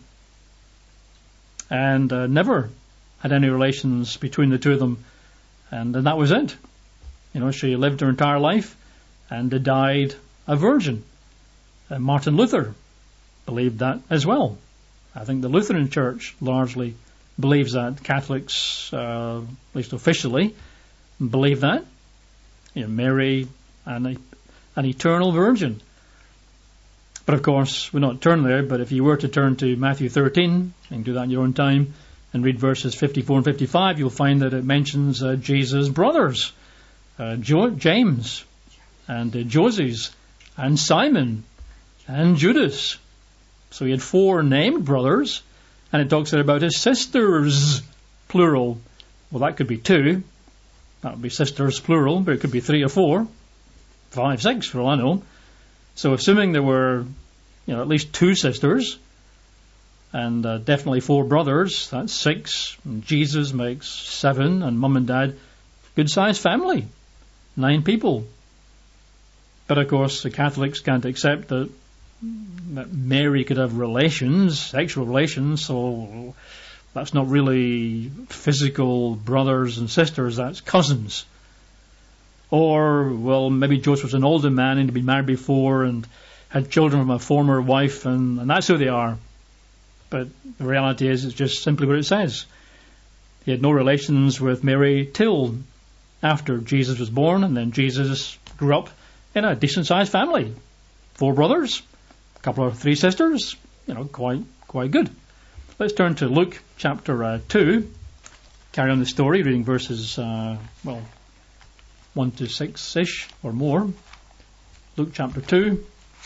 and uh, never had any relations between the two of them, and, and that was it. You know, she lived her entire life and died a virgin. Uh, Martin Luther believed that as well. I think the Lutheran Church largely believes that. Catholics, uh, at least officially, believe that. You know, Mary, an, an eternal virgin. But of course, we're not turning there, but if you were to turn to Matthew thirteen, you can do that in your own time, and read verses fifty-four and fifty-five, you'll find that it mentions uh, Jesus' brothers, uh, jo- James, and uh, Joses, and Simon, and Judas. So he had four named brothers, and it talks about his sisters, plural. Well, that could be two. That would be sisters, plural, but it could be three or four, five, six, for all I know. So assuming there were, you know, at least two sisters, and uh, definitely four brothers, that's six. And Jesus makes seven, and mum and dad, good-sized family, nine people. But of course, the Catholics can't accept that that Mary could have relations, sexual relations, so that's not really physical brothers and sisters, that's cousins. Or, well, maybe Joseph was an older man and had been married before and had children from a former wife, and, and that's who they are. But the reality is, it's just simply what it says. He had no relations with Mary till after Jesus was born, and then Jesus grew up in a decent-sized family. Four brothers, a couple of three sisters, you know, quite quite good. Let's turn to Luke chapter uh, two. Carry on the story, reading verses, uh, well, one to six-ish or more. Luke chapter two.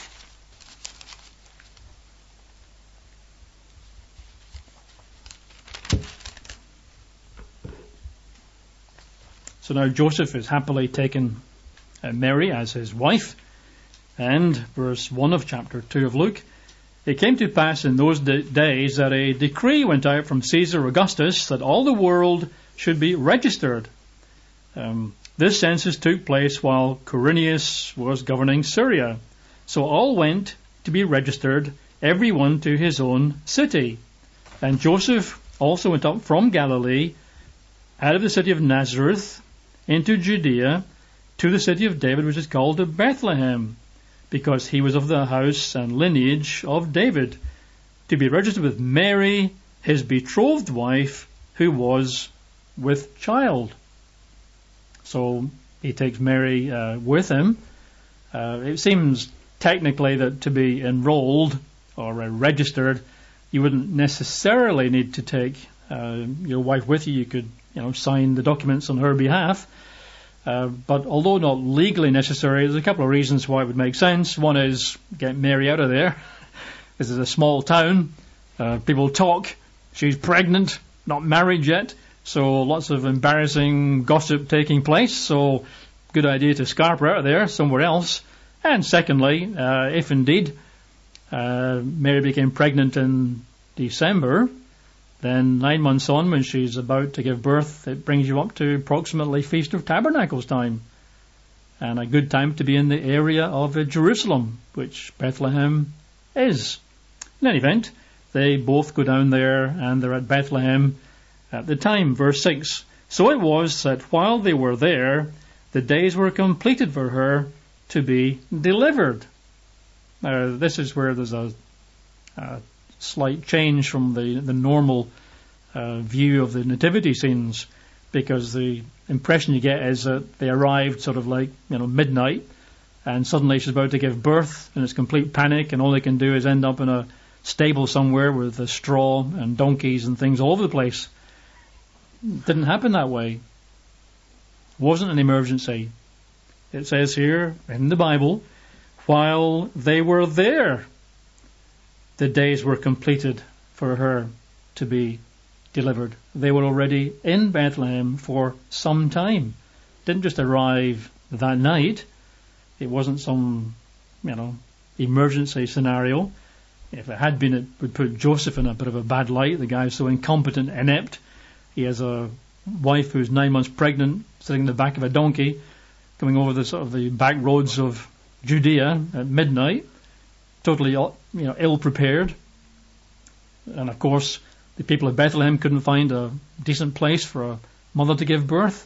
So now Joseph is happily taken uh, Mary as his wife. And verse one of chapter two of Luke. It came to pass in those d- days that a decree went out from Caesar Augustus that all the world should be registered. Um, this census took place while Quirinius was governing Syria. So all went to be registered, everyone to his own city. And Joseph also went up from Galilee, out of the city of Nazareth, into Judea, to the city of David, which is called Bethlehem, because he was of the house and lineage of David, to be registered with Mary, his betrothed wife, who was with child. So he takes Mary uh, with him. Uh, it seems technically that to be enrolled or uh, registered, you wouldn't necessarily need to take uh, your wife with you. You could, you know, sign the documents on her behalf. Uh, but although not legally necessary, there's a couple of reasons why it would make sense. One is get Mary out of there. This is a small town. Uh, people talk. She's pregnant, not married yet. So lots of embarrassing gossip taking place. So good idea to scarp her out of there somewhere else. And secondly, uh, if indeed uh, Mary became pregnant in December, then nine months on, when she's about to give birth, it brings you up to approximately Feast of Tabernacles time. And a good time to be in the area of uh, Jerusalem, which Bethlehem is. In any event, they both go down there and they're at Bethlehem at the time. Verse six. So it was that while they were there, the days were completed for her to be delivered. Now, this is where there's a, a slight change from the, the normal uh, view of the nativity scenes, because the impression you get is that they arrived sort of like, you know, midnight, and suddenly she's about to give birth, and it's complete panic, and all they can do is end up in a stable somewhere with a straw and donkeys and things all over the place. It didn't happen that way. It wasn't an emergency. It says here in the Bible, while they were there, the days were completed for her to be delivered. They were already in Bethlehem for some time. Didn't just arrive that night. It wasn't some, you know, emergency scenario. If it had been, it would put Joseph in a bit of a bad light. The guy's so incompetent, inept. He has a wife who's nine months pregnant, sitting in the back of a donkey, coming over the sort of the back roads of Judea at midnight, totally, you know, ill-prepared. And of course, the people of Bethlehem couldn't find a decent place for a mother to give birth.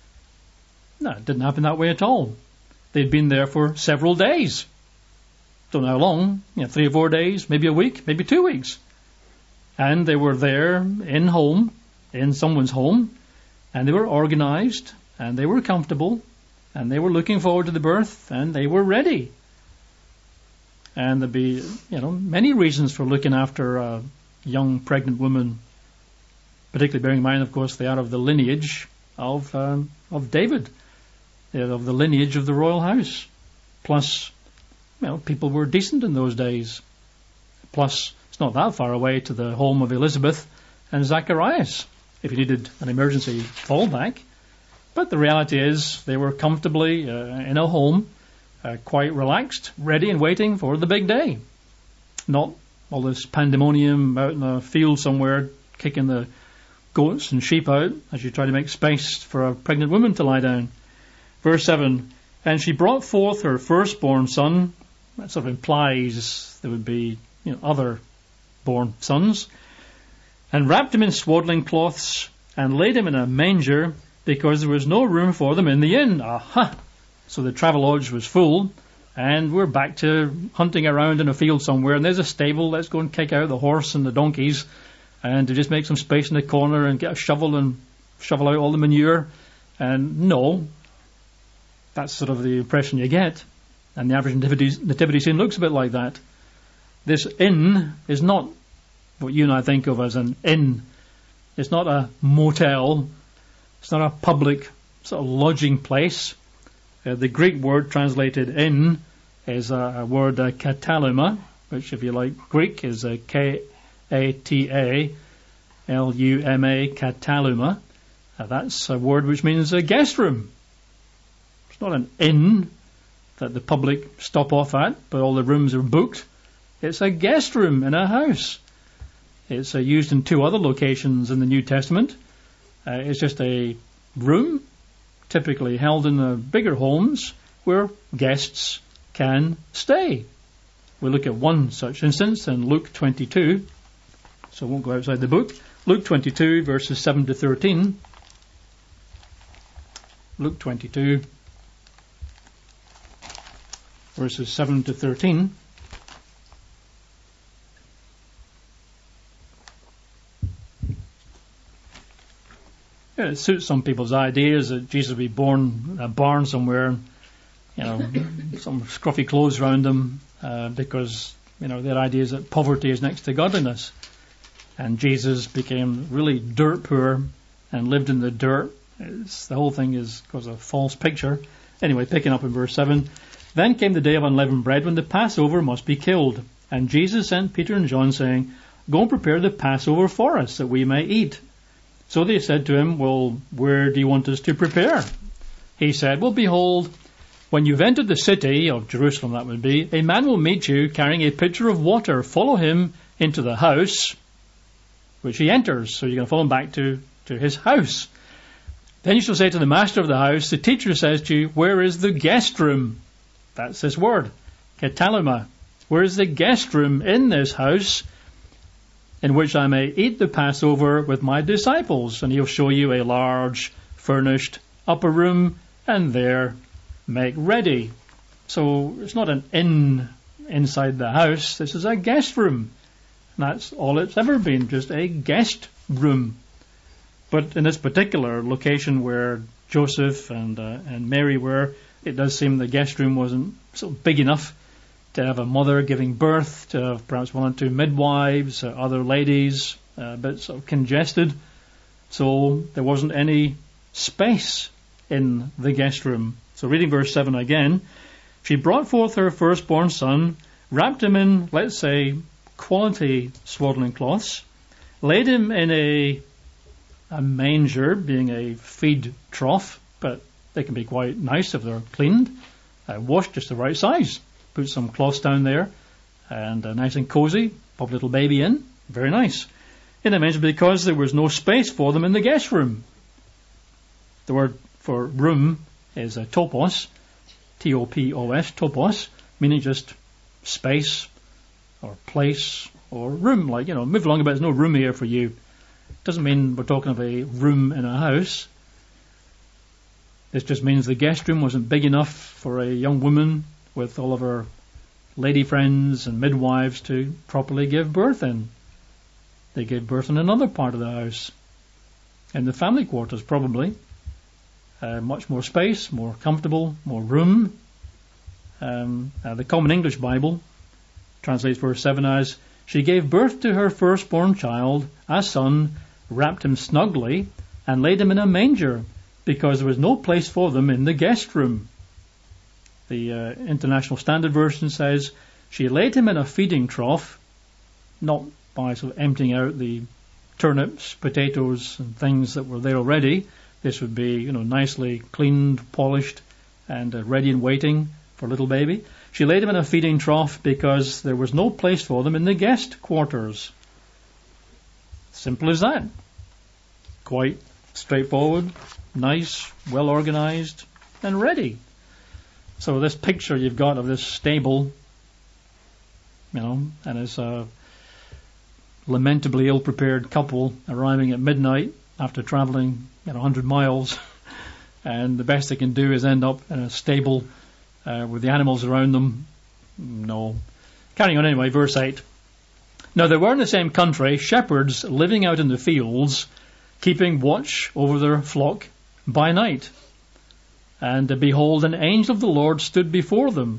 No, it didn't happen that way at all. They'd been there for several days. Don't know how long, you know, three or four days, maybe a week, maybe two weeks. And they were there in home, in someone's home, and they were organized, and they were comfortable, and they were looking forward to the birth, and they were ready. And there'd be, you know, many reasons for looking after a young pregnant woman, particularly bearing in mind, of course, they are of the lineage of um, of David, they're of the lineage of the royal house. Plus, you know, people were decent in those days. Plus, it's not that far away to the home of Elizabeth and Zacharias, if you needed an emergency fallback. But the reality is they were comfortably uh, in a home, uh, quite relaxed, ready and waiting for the big day. Not all this pandemonium out in a field somewhere, kicking the goats and sheep out as you try to make space for a pregnant woman to lie down. Verse seven, and she brought forth her firstborn son. That sort of implies there would be, you know, other born sons. And wrapped him in swaddling cloths and laid him in a manger, because there was no room for them in the inn. Aha! So the travel lodge was full, and we're back to hunting around in a field somewhere, and there's a stable. Let's go and kick out the horse and the donkeys, and to just make some space in the corner and get a shovel and shovel out all the manure. And no, that's sort of the impression you get. And the average nativity, nativity scene looks a bit like that. This inn is not what you and I think of as an inn. It's not a motel. It's not a public sort of lodging place. Uh, the Greek word translated inn is a, a word uh, kataluma, which, if you like Greek, is a K A T A L U M A, kataluma. Uh, that's a word which means a guest room. It's not an inn that the public stop off at, but all the rooms are booked. It's a guest room in a house. It's uh, used in two other locations in the New Testament. Uh, it's just a room, typically held in the bigger homes, where guests can stay. We look at one such instance in Luke twenty-two, so I won't go outside the book. Luke twenty-two, verses seven to thirteen. Luke twenty-two, verses seven to thirteen. It suits some people's ideas that Jesus would be born in a barn somewhere, you know, some scruffy clothes around him, uh, because, you know, their idea is that poverty is next to godliness. And Jesus became really dirt poor and lived in the dirt. It's, the whole thing is because of a false picture. Anyway, picking up in verse seven. Then came the day of unleavened bread when the Passover must be killed. And Jesus sent Peter and John, saying, Go and prepare the Passover for us, that we may eat. So they said to him, Well, where do you want us to prepare? He said, Well, behold, when you've entered the city of Jerusalem, that would be, a man will meet you carrying a pitcher of water. Follow him into the house, which he enters. So you're going to follow him back to, to his house. Then you shall say to the master of the house, The teacher says to you, Where is the guest room? That's this word, kataluma. Where is the guest room in this house, in which I may eat the Passover with my disciples? And he'll show you a large, furnished upper room, and there make ready. So it's not an inn inside the house. This is a guest room. And that's all it's ever been, just a guest room. But in this particular location where Joseph and uh, and Mary were, it does seem the guest room wasn't so big enough to have a mother giving birth, to have perhaps one or two midwives, uh, other ladies, uh, a bit sort of congested. So there wasn't any space in the guest room. So reading verse seven again, she brought forth her firstborn son, wrapped him in, let's say, quality swaddling cloths, laid him in a, a manger, being a feed trough, but they can be quite nice if they're cleaned, uh, washed just the right size. Put some cloths down there, and uh, nice and cozy. Pop little baby in. Very nice. In a manger, because there was no space for them in the guest room. The word for room is a topos, T O P O S, topos, meaning just space or place or room. Like, you know, move along a bit. There's no room here for you. Doesn't mean we're talking of a room in a house. This just means the guest room wasn't big enough for a young woman with all of her lady friends and midwives to properly give birth in. They gave birth in another part of the house, in the family quarters probably. Uh, much more space, more comfortable, more room. Um, uh, the Common English Bible translates verse seven as, She gave birth to her firstborn child, a son, wrapped him snugly, and laid him in a manger, because there was no place for them in the guest room. The uh, International Standard Version says, She laid him in a feeding trough, not by sort of emptying out the turnips, potatoes, and things that were there already. This would be, you know, nicely cleaned, polished, and uh, ready and waiting for little baby. She laid him in a feeding trough because there was no place for them in the guest quarters. Simple as that. Quite straightforward, nice, well organized, and ready. So this picture you've got of this stable, you know, and it's a lamentably ill-prepared couple arriving at midnight after traveling, you know, one hundred miles, and the best they can do is end up in a stable uh, with the animals around them. No. Carrying on anyway, verse eight. Now there were in the same country shepherds living out in the fields, keeping watch over their flock by night. And uh, behold, an angel of the Lord stood before them,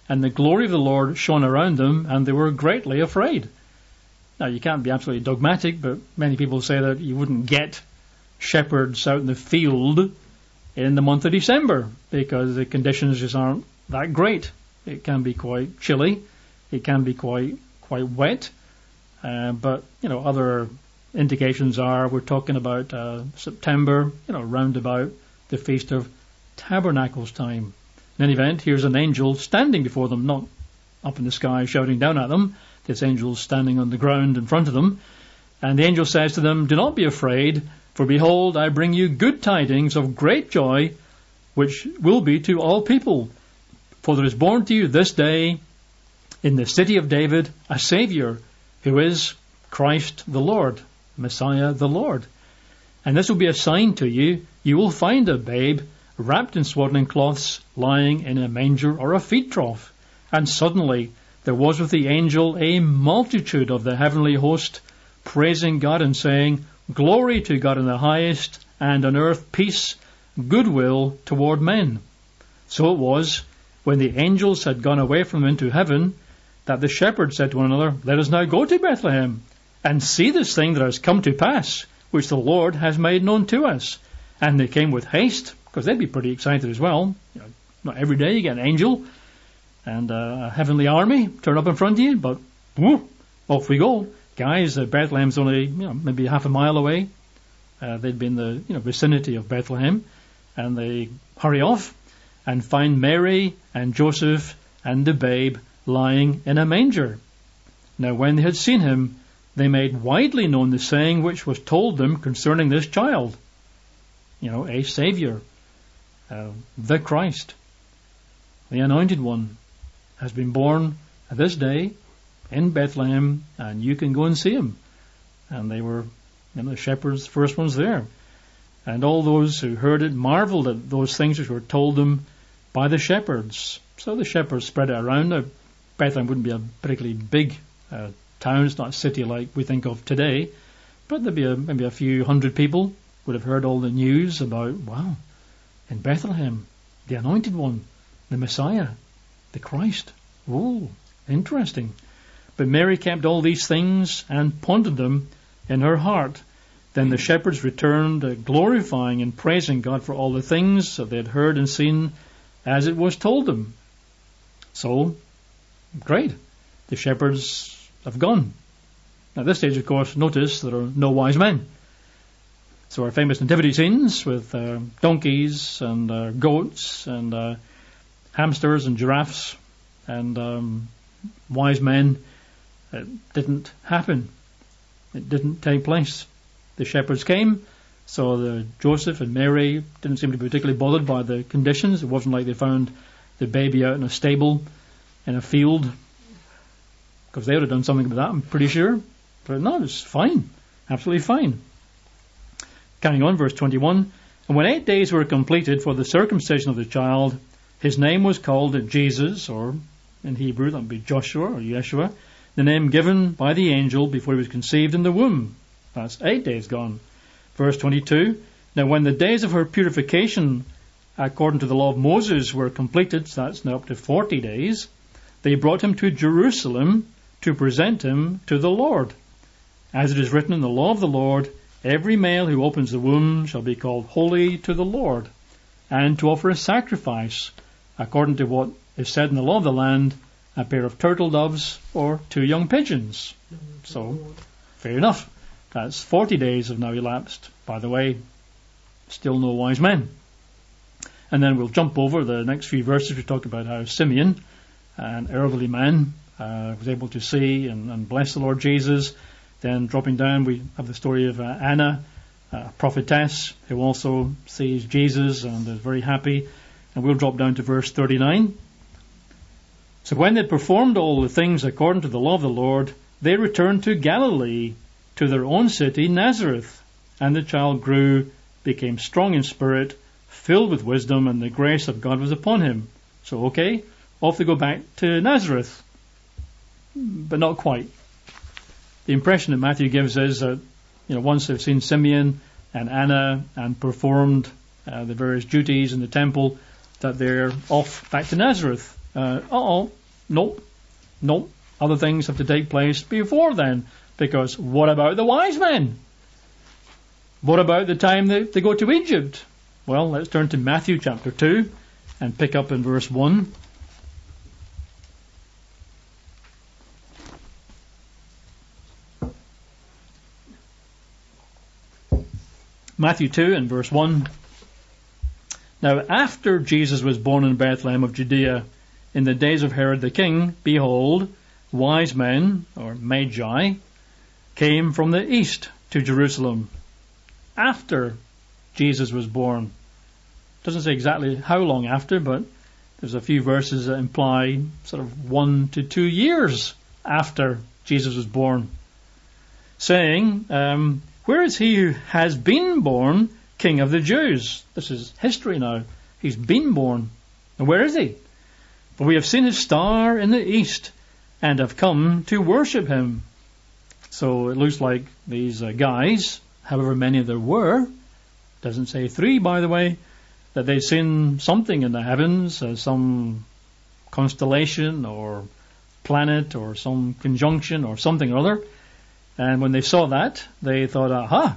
and the glory of the Lord shone around them, and they were greatly afraid. Now, you can't be absolutely dogmatic, but many people say that you wouldn't get shepherds out in the field in the month of December because the conditions just aren't that great. It can be quite chilly. It can be quite quite wet. Uh, but, you know, other indications are we're talking about uh, September, you know, round about the Feast of Tabernacles time. In any event, here's an angel standing before them, not up in the sky shouting down at them. This angel's standing on the ground in front of them. And the angel says to them, "Do not be afraid, for behold, I bring you good tidings of great joy, which will be to all people. For there is born to you this day in the city of David a Saviour, who is Christ the Lord," Messiah the Lord. "And this will be a sign to you. You will find a babe wrapped in swaddling cloths, lying in a manger or a feed trough." And suddenly there was with the angel a multitude of the heavenly host, praising God and saying, "Glory to God in the highest, and on earth peace, goodwill toward men." So it was, when the angels had gone away from them into heaven, that the shepherds said to one another, "Let us now go to Bethlehem, and see this thing that has come to pass, which the Lord has made known to us." And they came with haste, because they'd be pretty excited as well. You know, not every day you get an angel and uh, a heavenly army turn up in front of you, but whoo, off we go. Guys, uh, Bethlehem's only, you know, maybe half a mile away. Uh, they'd be in the, you know, vicinity of Bethlehem, and they hurry off and find Mary and Joseph and the babe lying in a manger. Now when they had seen him, they made widely known the saying which was told them concerning this child. You know, a Saviour, uh, the Christ, the Anointed One, has been born this day in Bethlehem, and you can go and see him. And they were, you know, the shepherds, the first ones there. And all those who heard it marveled at those things which were told them by the shepherds. So the shepherds spread it around. Now, Bethlehem wouldn't be a particularly big uh, town. It's not a city like we think of today. But there'd be a, maybe a few hundred people would have heard all the news about, wow, in Bethlehem, the Anointed One, the Messiah, the Christ. Oh, interesting. But Mary kept all these things and pondered them in her heart. Then the shepherds returned, uh, glorifying and praising God for all the things that they had heard and seen as it was told them. So, great. The shepherds have gone. At this stage, of course, notice there are no wise men. So our famous nativity scenes with uh, donkeys and uh, goats and uh, hamsters and giraffes and um, wise men, it didn't happen. It didn't take place. The shepherds came, so the Joseph and Mary didn't seem to be particularly bothered by the conditions. It wasn't like they found the baby out in a stable in a field, because they would have done something about that, I'm pretty sure. But no, it was fine. Absolutely fine. Carrying on, verse twenty-one. And when eight days were completed for the circumcision of the child, his name was called Jesus, or in Hebrew that would be Joshua or Yeshua, the name given by the angel before he was conceived in the womb. That's eight days gone. Verse twenty-two. Now when the days of her purification, according to the law of Moses, were completed, so that's now up to forty days, they brought him to Jerusalem to present him to the Lord. As it is written in the law of the Lord, every male who opens the womb shall be called holy to the Lord, and to offer a sacrifice, according to what is said in the law of the land, a pair of turtle doves or two young pigeons. So, fair enough. That's forty days have now elapsed. By the way, still no wise men. And then we'll jump over the next few verses. We talk about how Simeon, an elderly man, uh, was able to see and, and bless the Lord Jesus. Then dropping down, we have the story of uh, Anna, a prophetess, who also sees Jesus and is very happy. And we'll drop down to verse thirty-nine. So when they had performed all the things according to the law of the Lord, they returned to Galilee, to their own city, Nazareth. And the child grew, became strong in spirit, filled with wisdom, and the grace of God was upon him. So, okay, off they go back to Nazareth. But not quite. The impression that Matthew gives is that, you know, once they've seen Simeon and Anna and performed uh, the various duties in the temple, that they're off back to Nazareth. Uh oh, nope, nope. Other things have to take place before then, because what about the wise men? What about the time they, they go to Egypt? Well, let's turn to Matthew chapter two and pick up in verse one. Matthew two and verse one. Now, after Jesus was born in Bethlehem of Judea, in the days of Herod the king, behold, wise men, or magi, came from the east to Jerusalem after Jesus was born. Doesn't say exactly how long after, but there's a few verses that imply sort of one to two years after Jesus was born, saying, um, where is he who has been born King of the Jews? This is history now. He's been born. And where is he? For we have seen his star in the east and have come to worship him. So it looks like these uh, guys, however many there were, doesn't say three, by the way, that they'd seen something in the heavens, uh, some constellation or planet or some conjunction or something or other. And when they saw that, they thought, aha,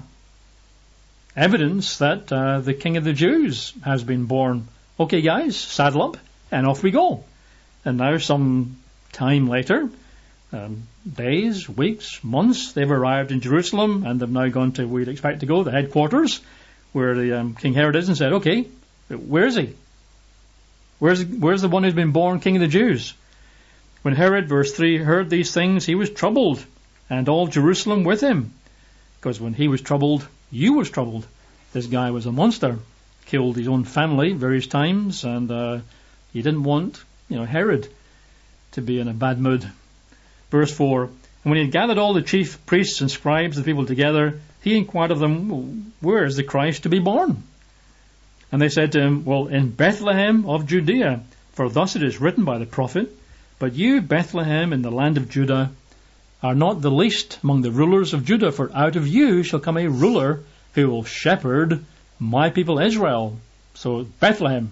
evidence that uh, the King of the Jews has been born. Okay, guys, saddle up, and off we go. And now some time later, um, days, weeks, months, they've arrived in Jerusalem, and they've now gone to where we'd expect to go, the headquarters, where the um, King Herod is, and said, okay, where is he? Where's, where's the one who's been born King of the Jews? When Herod, verse three, heard these things, he was troubled, and all Jerusalem with him. Because when he was troubled, you was troubled. This guy was a monster. Killed his own family various times, and uh, he didn't want, you know, Herod to be in a bad mood. Verse four, and when he had gathered all the chief priests and scribes, the people together, he inquired of them, well, where is the Christ to be born? And they said to him, well, in Bethlehem of Judea, for thus it is written by the prophet, but you, Bethlehem, in the land of Judah, are not the least among the rulers of Judah, for out of you shall come a ruler who will shepherd my people Israel. So Bethlehem.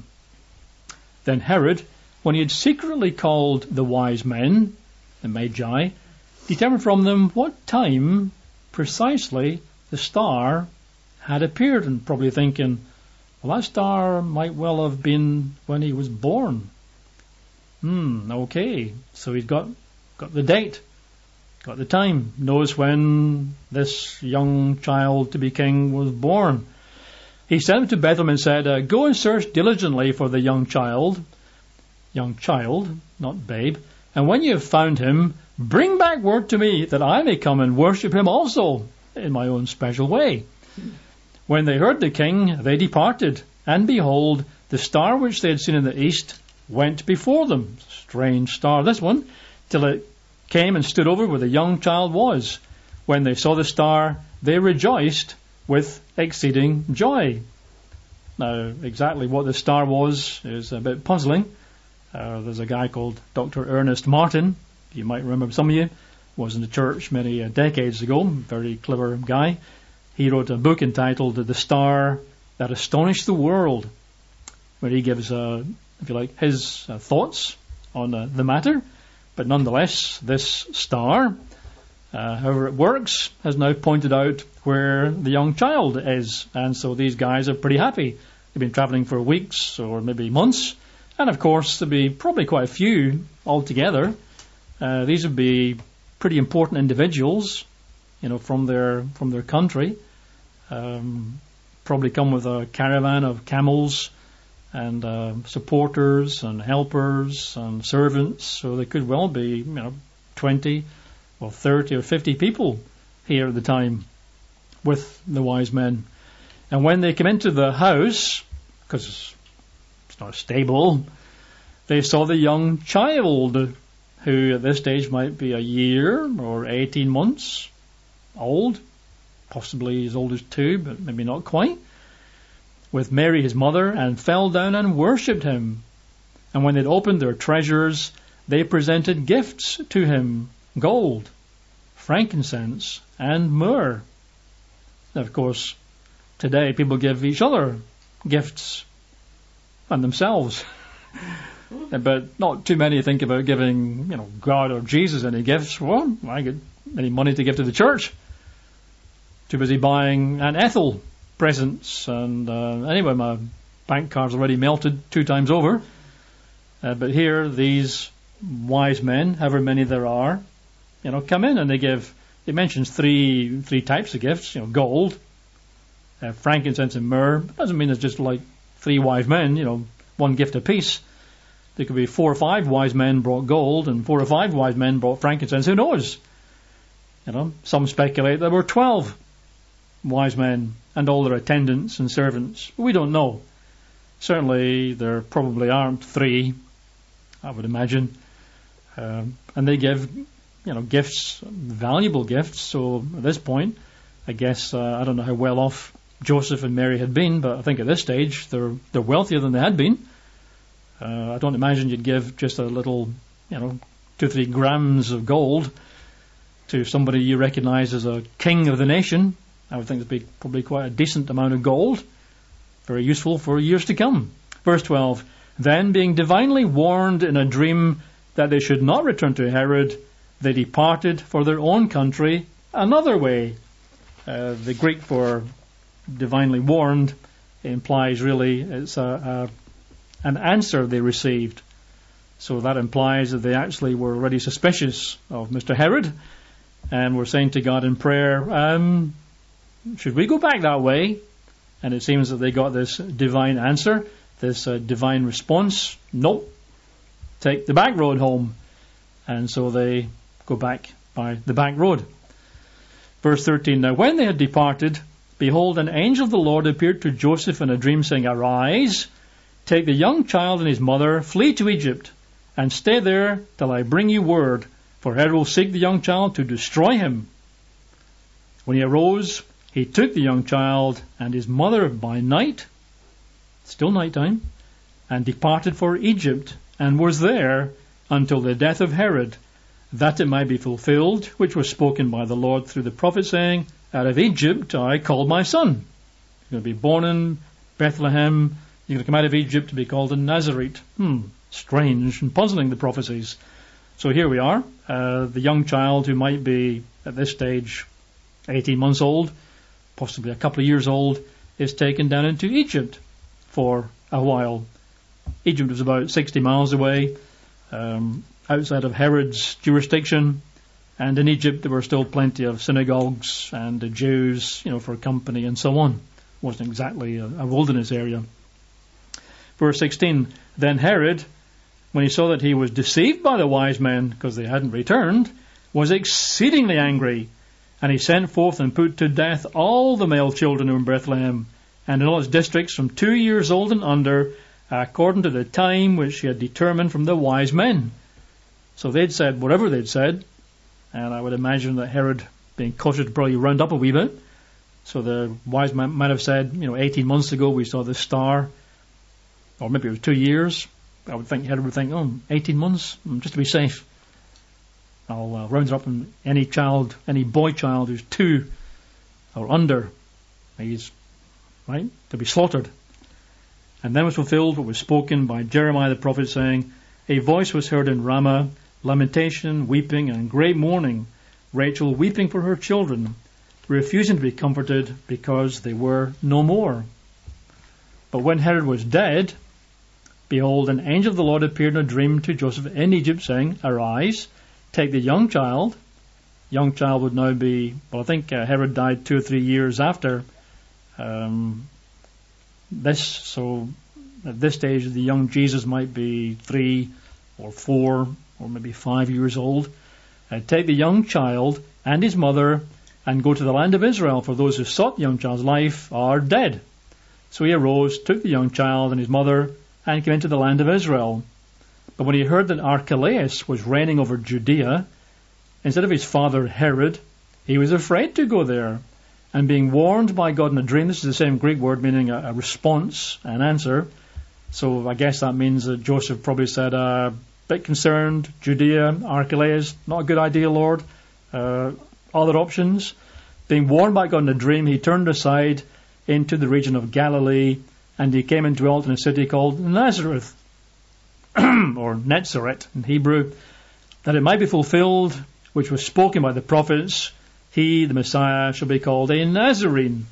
Then Herod, when he had secretly called the wise men, the Magi, determined from them what time precisely the star had appeared, and probably thinking, well, that star might well have been when he was born. Hmm, okay. So he's got, got the date. Got the time, knows when this young child to be king was born. He sent him to Bethlehem and said, uh, go and search diligently for the young child, young child, not babe, and when you have found him, bring back word to me that I may come and worship him also in my own special way. When they heard the king, they departed, and behold, the star which they had seen in the east went before them. Strange star, this one, till it came and stood over where the young child was. When they saw the star, they rejoiced with exceeding joy. Now, exactly what the star was is a bit puzzling. Uh, there's a guy called Doctor Ernest Martin. You might remember, some of you, was in the church many uh, decades ago. Very clever guy. He wrote a book entitled The Star That Astonished the World, where he gives, uh, if you like, his uh, thoughts on uh, the matter. But nonetheless, this star, uh, however it works, has now pointed out where the young child is. And so these guys are pretty happy. They've been travelling for weeks or maybe months. And of course, there'll be probably quite a few altogether. Uh, these would be pretty important individuals, you know, from their from their country. Um, probably come with a caravan of camels and uh, supporters and helpers and servants, so there could well be, you know, twenty or thirty or fifty people here at the time with the wise men. And when they came into the house, because it's not a stable, they saw the young child, who at this stage might be a year or eighteen months old, possibly as old as two, but maybe not quite, with Mary his mother, and fell down and worshipped him. And when they'd opened their treasures, they presented gifts to him, gold, frankincense, and myrrh. Now, of course, today people give each other gifts and themselves. but not too many think about giving, you know, God or Jesus any gifts. Well, I get any money to give to the church. Too busy buying Aunt Ethel presents, and uh, anyway, my bank card's already melted two times over. Uh, but here, these wise men, however many there are, you know, come in and they give. It mentions three three types of gifts. You know, gold, uh, frankincense, and myrrh. It doesn't mean it's just like three wise men. You know, one gift apiece. There could be four or five wise men brought gold, and four or five wise men brought frankincense. Who knows? You know, some speculate there were twelve wise men and all their attendants and servants. We don't know. Certainly, there probably aren't three, I would imagine. Um, and they give, you know, gifts, valuable gifts. So at this point, I guess, uh, I don't know how well off Joseph and Mary had been, but I think at this stage they're they're wealthier than they had been. Uh, I don't imagine you'd give just a little, you know, two, three grams of gold to somebody you recognize as a king of the nation. I would think there'd be probably quite a decent amount of gold, very useful for years to come. Verse twelve, then being divinely warned in a dream that they should not return to Herod, they departed for their own country another way. Uh, the Greek for divinely warned implies really it's a, a, an answer they received. So that implies that they actually were already suspicious of Mister Herod and were saying to God in prayer, um, should we go back that way? And it seems that they got this divine answer, this uh, divine response. Nope. Take the back road home. And so they go back by the back road. Verse thirteen, now when they had departed, behold, an angel of the Lord appeared to Joseph in a dream, saying, arise, take the young child and his mother, flee to Egypt, and stay there till I bring you word, for Herod will seek the young child to destroy him. When he arose, he took the young child and his mother by night, still nighttime, and departed for Egypt, and was there until the death of Herod, that it might be fulfilled, which was spoken by the Lord through the prophet, saying, out of Egypt I called my son. You're going to be born in Bethlehem. You're going to come out of Egypt to be called a Nazarite. Hmm, strange and puzzling, the prophecies. So here we are, uh, the young child who might be, at this stage, eighteen months old, possibly a couple of years old, is taken down into Egypt for a while. Egypt was about sixty miles away, um, outside of Herod's jurisdiction, and in Egypt there were still plenty of synagogues and the Jews, you know, for company and so on. It wasn't exactly a, a wilderness area. Verse sixteen, then Herod, when he saw that he was deceived by the wise men because they hadn't returned, was exceedingly angry. And he sent forth and put to death all the male children in Bethlehem and in all its districts from two years old and under, according to the time which he had determined from the wise men. So they'd said whatever they'd said, and I would imagine that Herod, being cautious, probably round up a wee bit. So the wise men might have said, you know, eighteen months ago we saw this star, or maybe it was two years. I would think Herod would think, oh, eighteen months, just to be safe. I'll uh, round it up, and any child, any boy child who's two or under, he's, right, to be slaughtered. And then was fulfilled what was spoken by Jeremiah the prophet, saying, a voice was heard in Ramah, lamentation, weeping, and great mourning, Rachel weeping for her children, refusing to be comforted because they were no more. But when Herod was dead, behold, an angel of the Lord appeared in a dream to Joseph in Egypt, saying, arise, take the young child. Young child would now be, well, I think uh, Herod died two or three years after um, this, so at this stage the young Jesus might be three or four or maybe five years old. Uh, take the young child and his mother and go to the land of Israel, for those who sought the young child's life are dead. So he arose, took the young child and his mother, and came into the land of Israel. But when he heard that Archelaus was reigning over Judea, instead of his father Herod, he was afraid to go there. And being warned by God in a dream, this is the same Greek word meaning a, a response, an answer. So I guess that means that Joseph probably said, a uh, bit concerned, Judea, Archelaus, not a good idea, Lord. Uh, other options. Being warned by God in a dream, he turned aside into the region of Galilee, and he came and dwelt in a city called Nazareth. or Netzaret in Hebrew, that it might be fulfilled, which was spoken by the prophets, he, the Messiah, shall be called a Nazarene.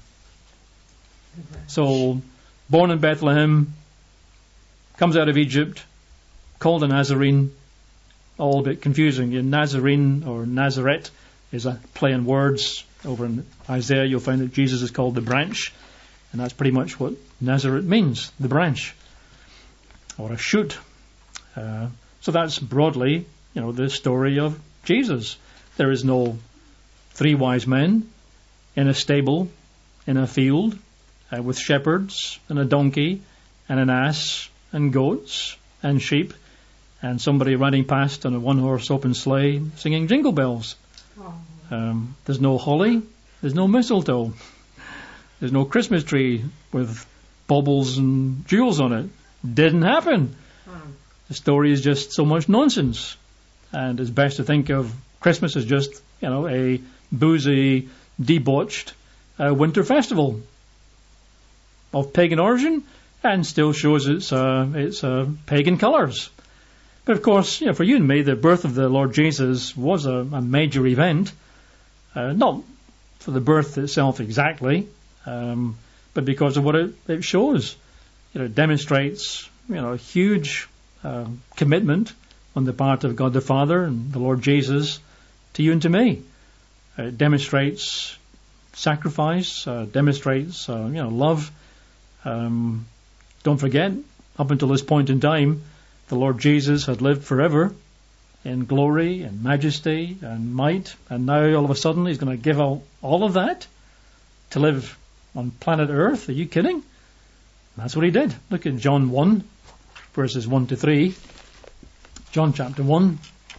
So, born in Bethlehem, comes out of Egypt, called a Nazarene, all a bit confusing. In Nazarene or Nazareth is a play on words. Over in Isaiah, you'll find that Jesus is called the branch, and that's pretty much what Nazareth means, the branch, or a shoot. Uh, so that's broadly, you know, the story of Jesus. There is no three wise men in a stable, in a field, uh, with shepherds and a donkey and an ass and goats and sheep and somebody riding past on a one-horse open sleigh singing jingle bells. Um, there's no holly, there's no mistletoe, there's no Christmas tree with baubles and jewels on it. Didn't happen. The story is just so much nonsense, and it's best to think of Christmas as just, you know, a boozy, debauched uh, winter festival of pagan origin, and still shows its uh, its uh, pagan colours. But of course, you know, for you and me, the birth of the Lord Jesus was a, a major event, uh, not for the birth itself exactly, um, but because of what it, it shows. You know, it demonstrates, you know, a huge uh, commitment on the part of God the Father and the Lord Jesus to you and to me. Uh, it demonstrates sacrifice, uh, demonstrates, uh, you know, love. Um, don't forget, up until this point in time, the Lord Jesus had lived forever in glory and majesty and might, and now all of a sudden he's going to give all, all of that to live on planet Earth. Are you kidding? That's what he did. Look at John one, verses one to three. John chapter one.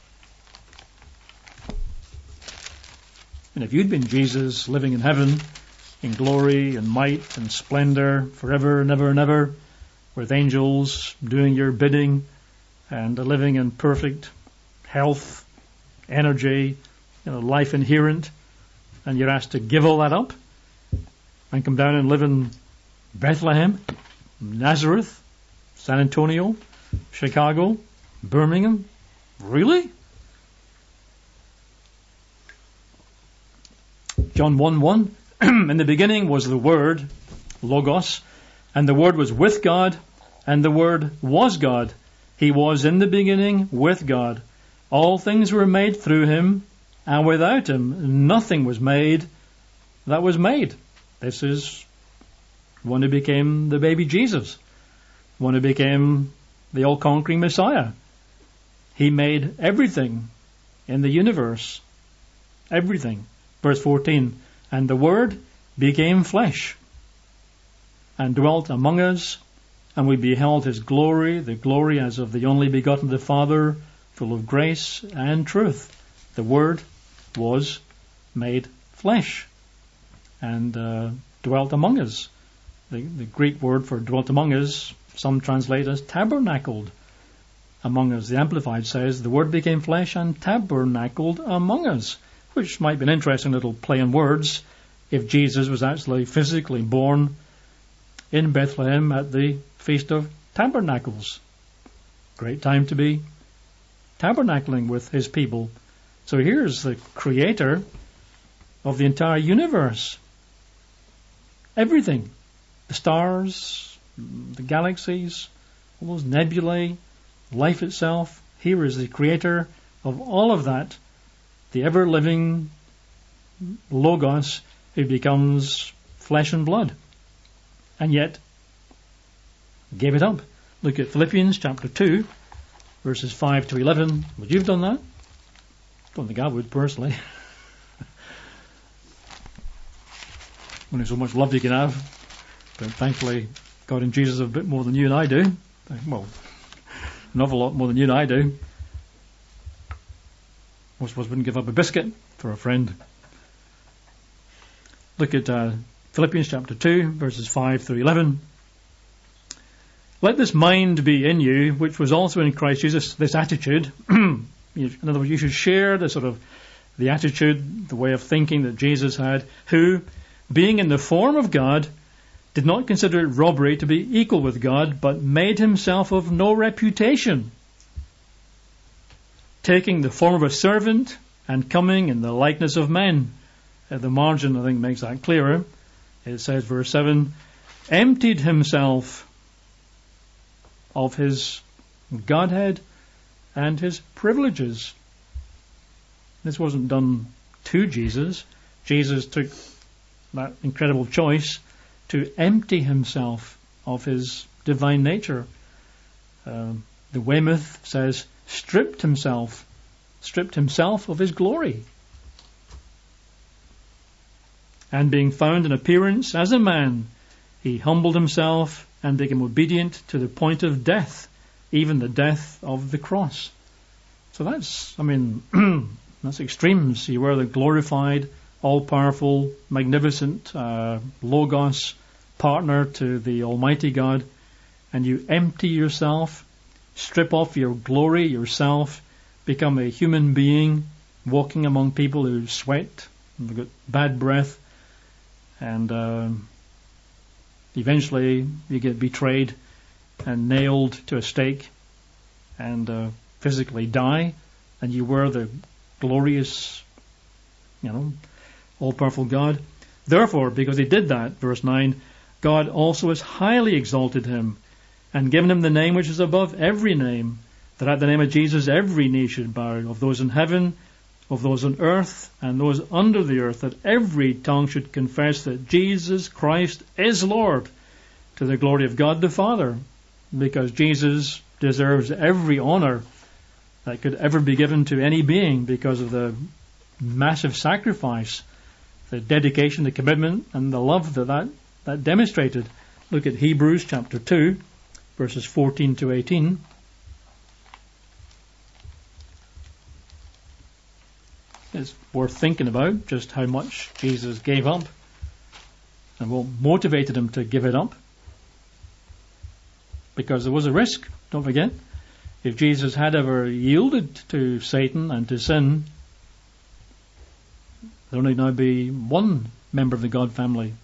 And if you'd been Jesus living in heaven in glory and might and splendor forever and ever and ever, with angels doing your bidding and living in perfect health, energy, you know, life inherent, and you're asked to give all that up and come down and live in Bethlehem, Nazareth, San Antonio, Chicago, Birmingham. Really? John one one. In the beginning was the Word, Logos, and the Word was with God, and the Word was God. He was in the beginning with God. All things were made through him, and without him nothing was made that was made. This is one who became the baby Jesus, one who became the all-conquering Messiah. He made everything in the universe. Everything. Verse fourteen, and the Word became flesh and dwelt among us, and we beheld his glory, the glory as of the only begotten of the Father, full of grace and truth. The Word was made flesh and uh, dwelt among us. The, the Greek word for dwelt among us, some translate as tabernacled among us. The Amplified says, the Word became flesh and tabernacled among us, which might be an interesting little play on words if Jesus was actually physically born in Bethlehem at the Feast of Tabernacles. Great time to be tabernacling with his people. So here's the creator of the entire universe. Everything. The stars, the galaxies, all those nebulae, life itself. Here is the creator of all of that. The ever-living Logos who becomes flesh and blood. And yet, gave it up. Look at Philippians chapter two, verses five to eleven. Would you have done that? Don't think I would, personally. Only so much love you can have. But thankfully, God and Jesus have a bit more than you and I do. Well, an awful lot more than you and I do. Most of us wouldn't give up a biscuit for a friend. Look at uh, Philippians chapter two, verses five through eleven. Let this mind be in you, which was also in Christ Jesus, this attitude. In other words, you should share the sort of the attitude, the way of thinking that Jesus had, who, being in the form of God, did not consider it robbery to be equal with God, but made himself of no reputation, taking the form of a servant and coming in the likeness of men. At the margin, I think, makes that clearer. It says, verse seven, emptied himself of his Godhead and his privileges. This wasn't done to Jesus. Jesus took that incredible choice to empty himself of his divine nature. Uh, the Weymouth says, stripped himself, stripped himself of his glory. And being found in appearance as a man, he humbled himself and became obedient to the point of death, even the death of the cross. So that's, I mean, that's extremes. You were the glorified, all-powerful, magnificent uh, Logos partner to the Almighty God, and you empty yourself, strip off your glory, yourself, become a human being, walking among people who sweat, and have got bad breath, and uh, eventually you get betrayed and nailed to a stake and uh, physically die, and you were the glorious, you know, all-powerful God. Therefore, because he did that, verse nine, God also has highly exalted him and given him the name which is above every name, that at the name of Jesus every knee should bow, of those in heaven, of those on earth, and those under the earth, that every tongue should confess that Jesus Christ is Lord, to the glory of God the Father, because Jesus deserves every honor that could ever be given to any being because of the massive sacrifice, the dedication, the commitment, and the love that that, that demonstrated. Look at Hebrews chapter two, verses fourteen to eighteen. It's worth thinking about just how much Jesus gave up and what motivated him to give it up. Because there was a risk, don't forget. If Jesus had ever yielded to Satan and to sin, there would only now be one member of the God family.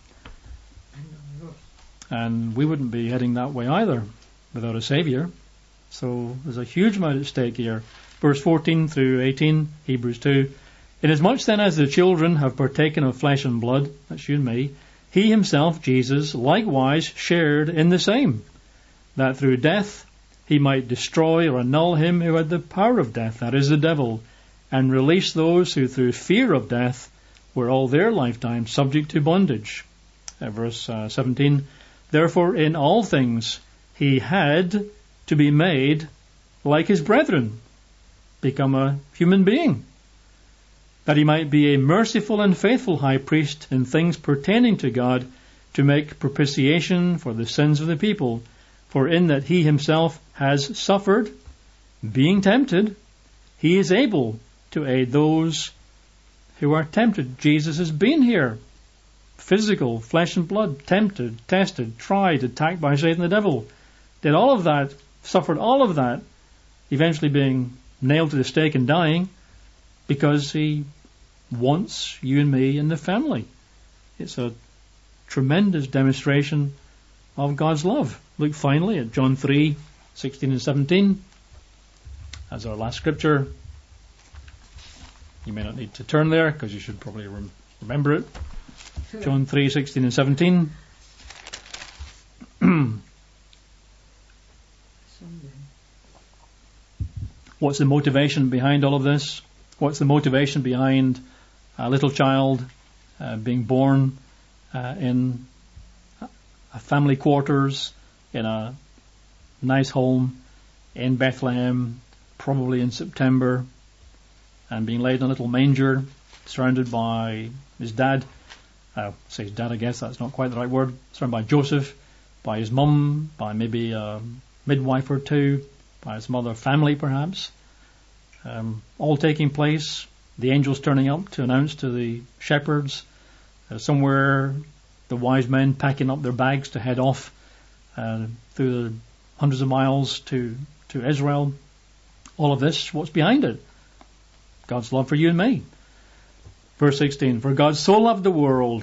And we wouldn't be heading that way either without a Saviour. So there's a huge amount at stake here. Verse fourteen through eighteen, Hebrews two. Inasmuch then as the children have partaken of flesh and blood, that's you and me, he himself, Jesus, likewise shared in the same, that through death he might destroy or annul him who had the power of death, that is the devil, and release those who through fear of death were all their lifetime subject to bondage. Uh, verse uh, seventeen, therefore in all things he had to be made like his brethren, become a human being, that he might be a merciful and faithful high priest in things pertaining to God, to make propitiation for the sins of the people. For in that he himself has suffered, being tempted, he is able to aid those who are tempted. Jesus has been here, physical, flesh and blood, tempted, tested, tried, attacked by Satan the devil. Did all of that, suffered all of that, eventually being nailed to the stake and dying, because he wants you and me in the family. It's a tremendous demonstration of God's love. Look finally at John three, sixteen and seventeen as our last scripture. You may not need to turn there because you should probably rem- remember it. John three, sixteen and seventeen. What's the motivation behind all of this? What's the motivation behind a little child uh, being born uh, in a family quarters, in a nice home in Bethlehem, probably in September, and being laid in a little manger, surrounded by his dad? Uh, say his dad, I guess that's not quite the right word. Surrounded by Joseph, by his mum, by maybe a midwife or two, by his mother, family perhaps. Um, all taking place, the angels turning up to announce to the shepherds, uh, somewhere the wise men packing up their bags to head off uh, through the hundreds of miles to, to Israel. All of this, what's behind it? God's love for you and me. Verse sixteen, for God so loved the world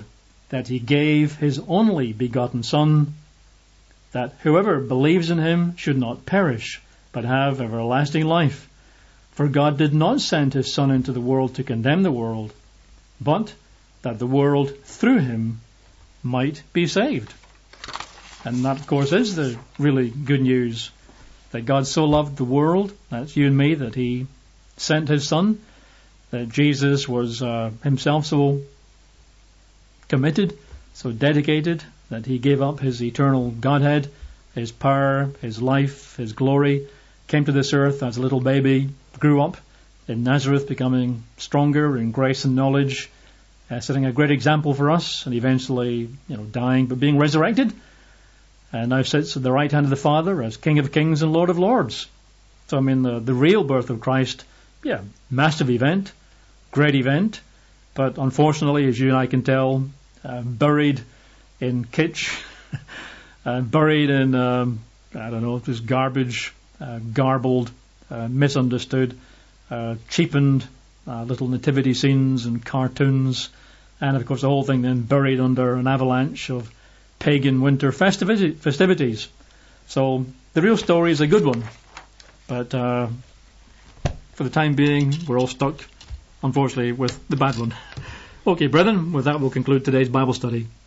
that he gave his only begotten Son, that whoever believes in him should not perish, but have everlasting life. For God did not send his Son into the world to condemn the world, but that the world through him might be saved. And that, of course, is the really good news, that God so loved the world, that's you and me, that he sent his Son, that Jesus was uh, himself so committed, so dedicated, that he gave up his eternal Godhead, his power, his life, his glory, came to this earth as a little baby, grew up in Nazareth, becoming stronger in grace and knowledge, uh, setting a great example for us, and eventually, you know, dying but being resurrected, and now sits at the right hand of the Father as King of Kings and Lord of Lords. So I mean, the, the real birth of Christ, yeah, massive event, great event, but unfortunately, as you and I can tell, uh, buried in kitsch, uh, buried in, um, I don't know, just garbage, uh, garbled, uh, misunderstood, uh, cheapened uh, little nativity scenes and cartoons, and of course the whole thing then buried under an avalanche of pagan winter festivity, festivities. So the real story is a good one, but uh, for the time being we're all stuck, unfortunately, with the bad one. Okay, brethren, with that we'll conclude today's Bible study.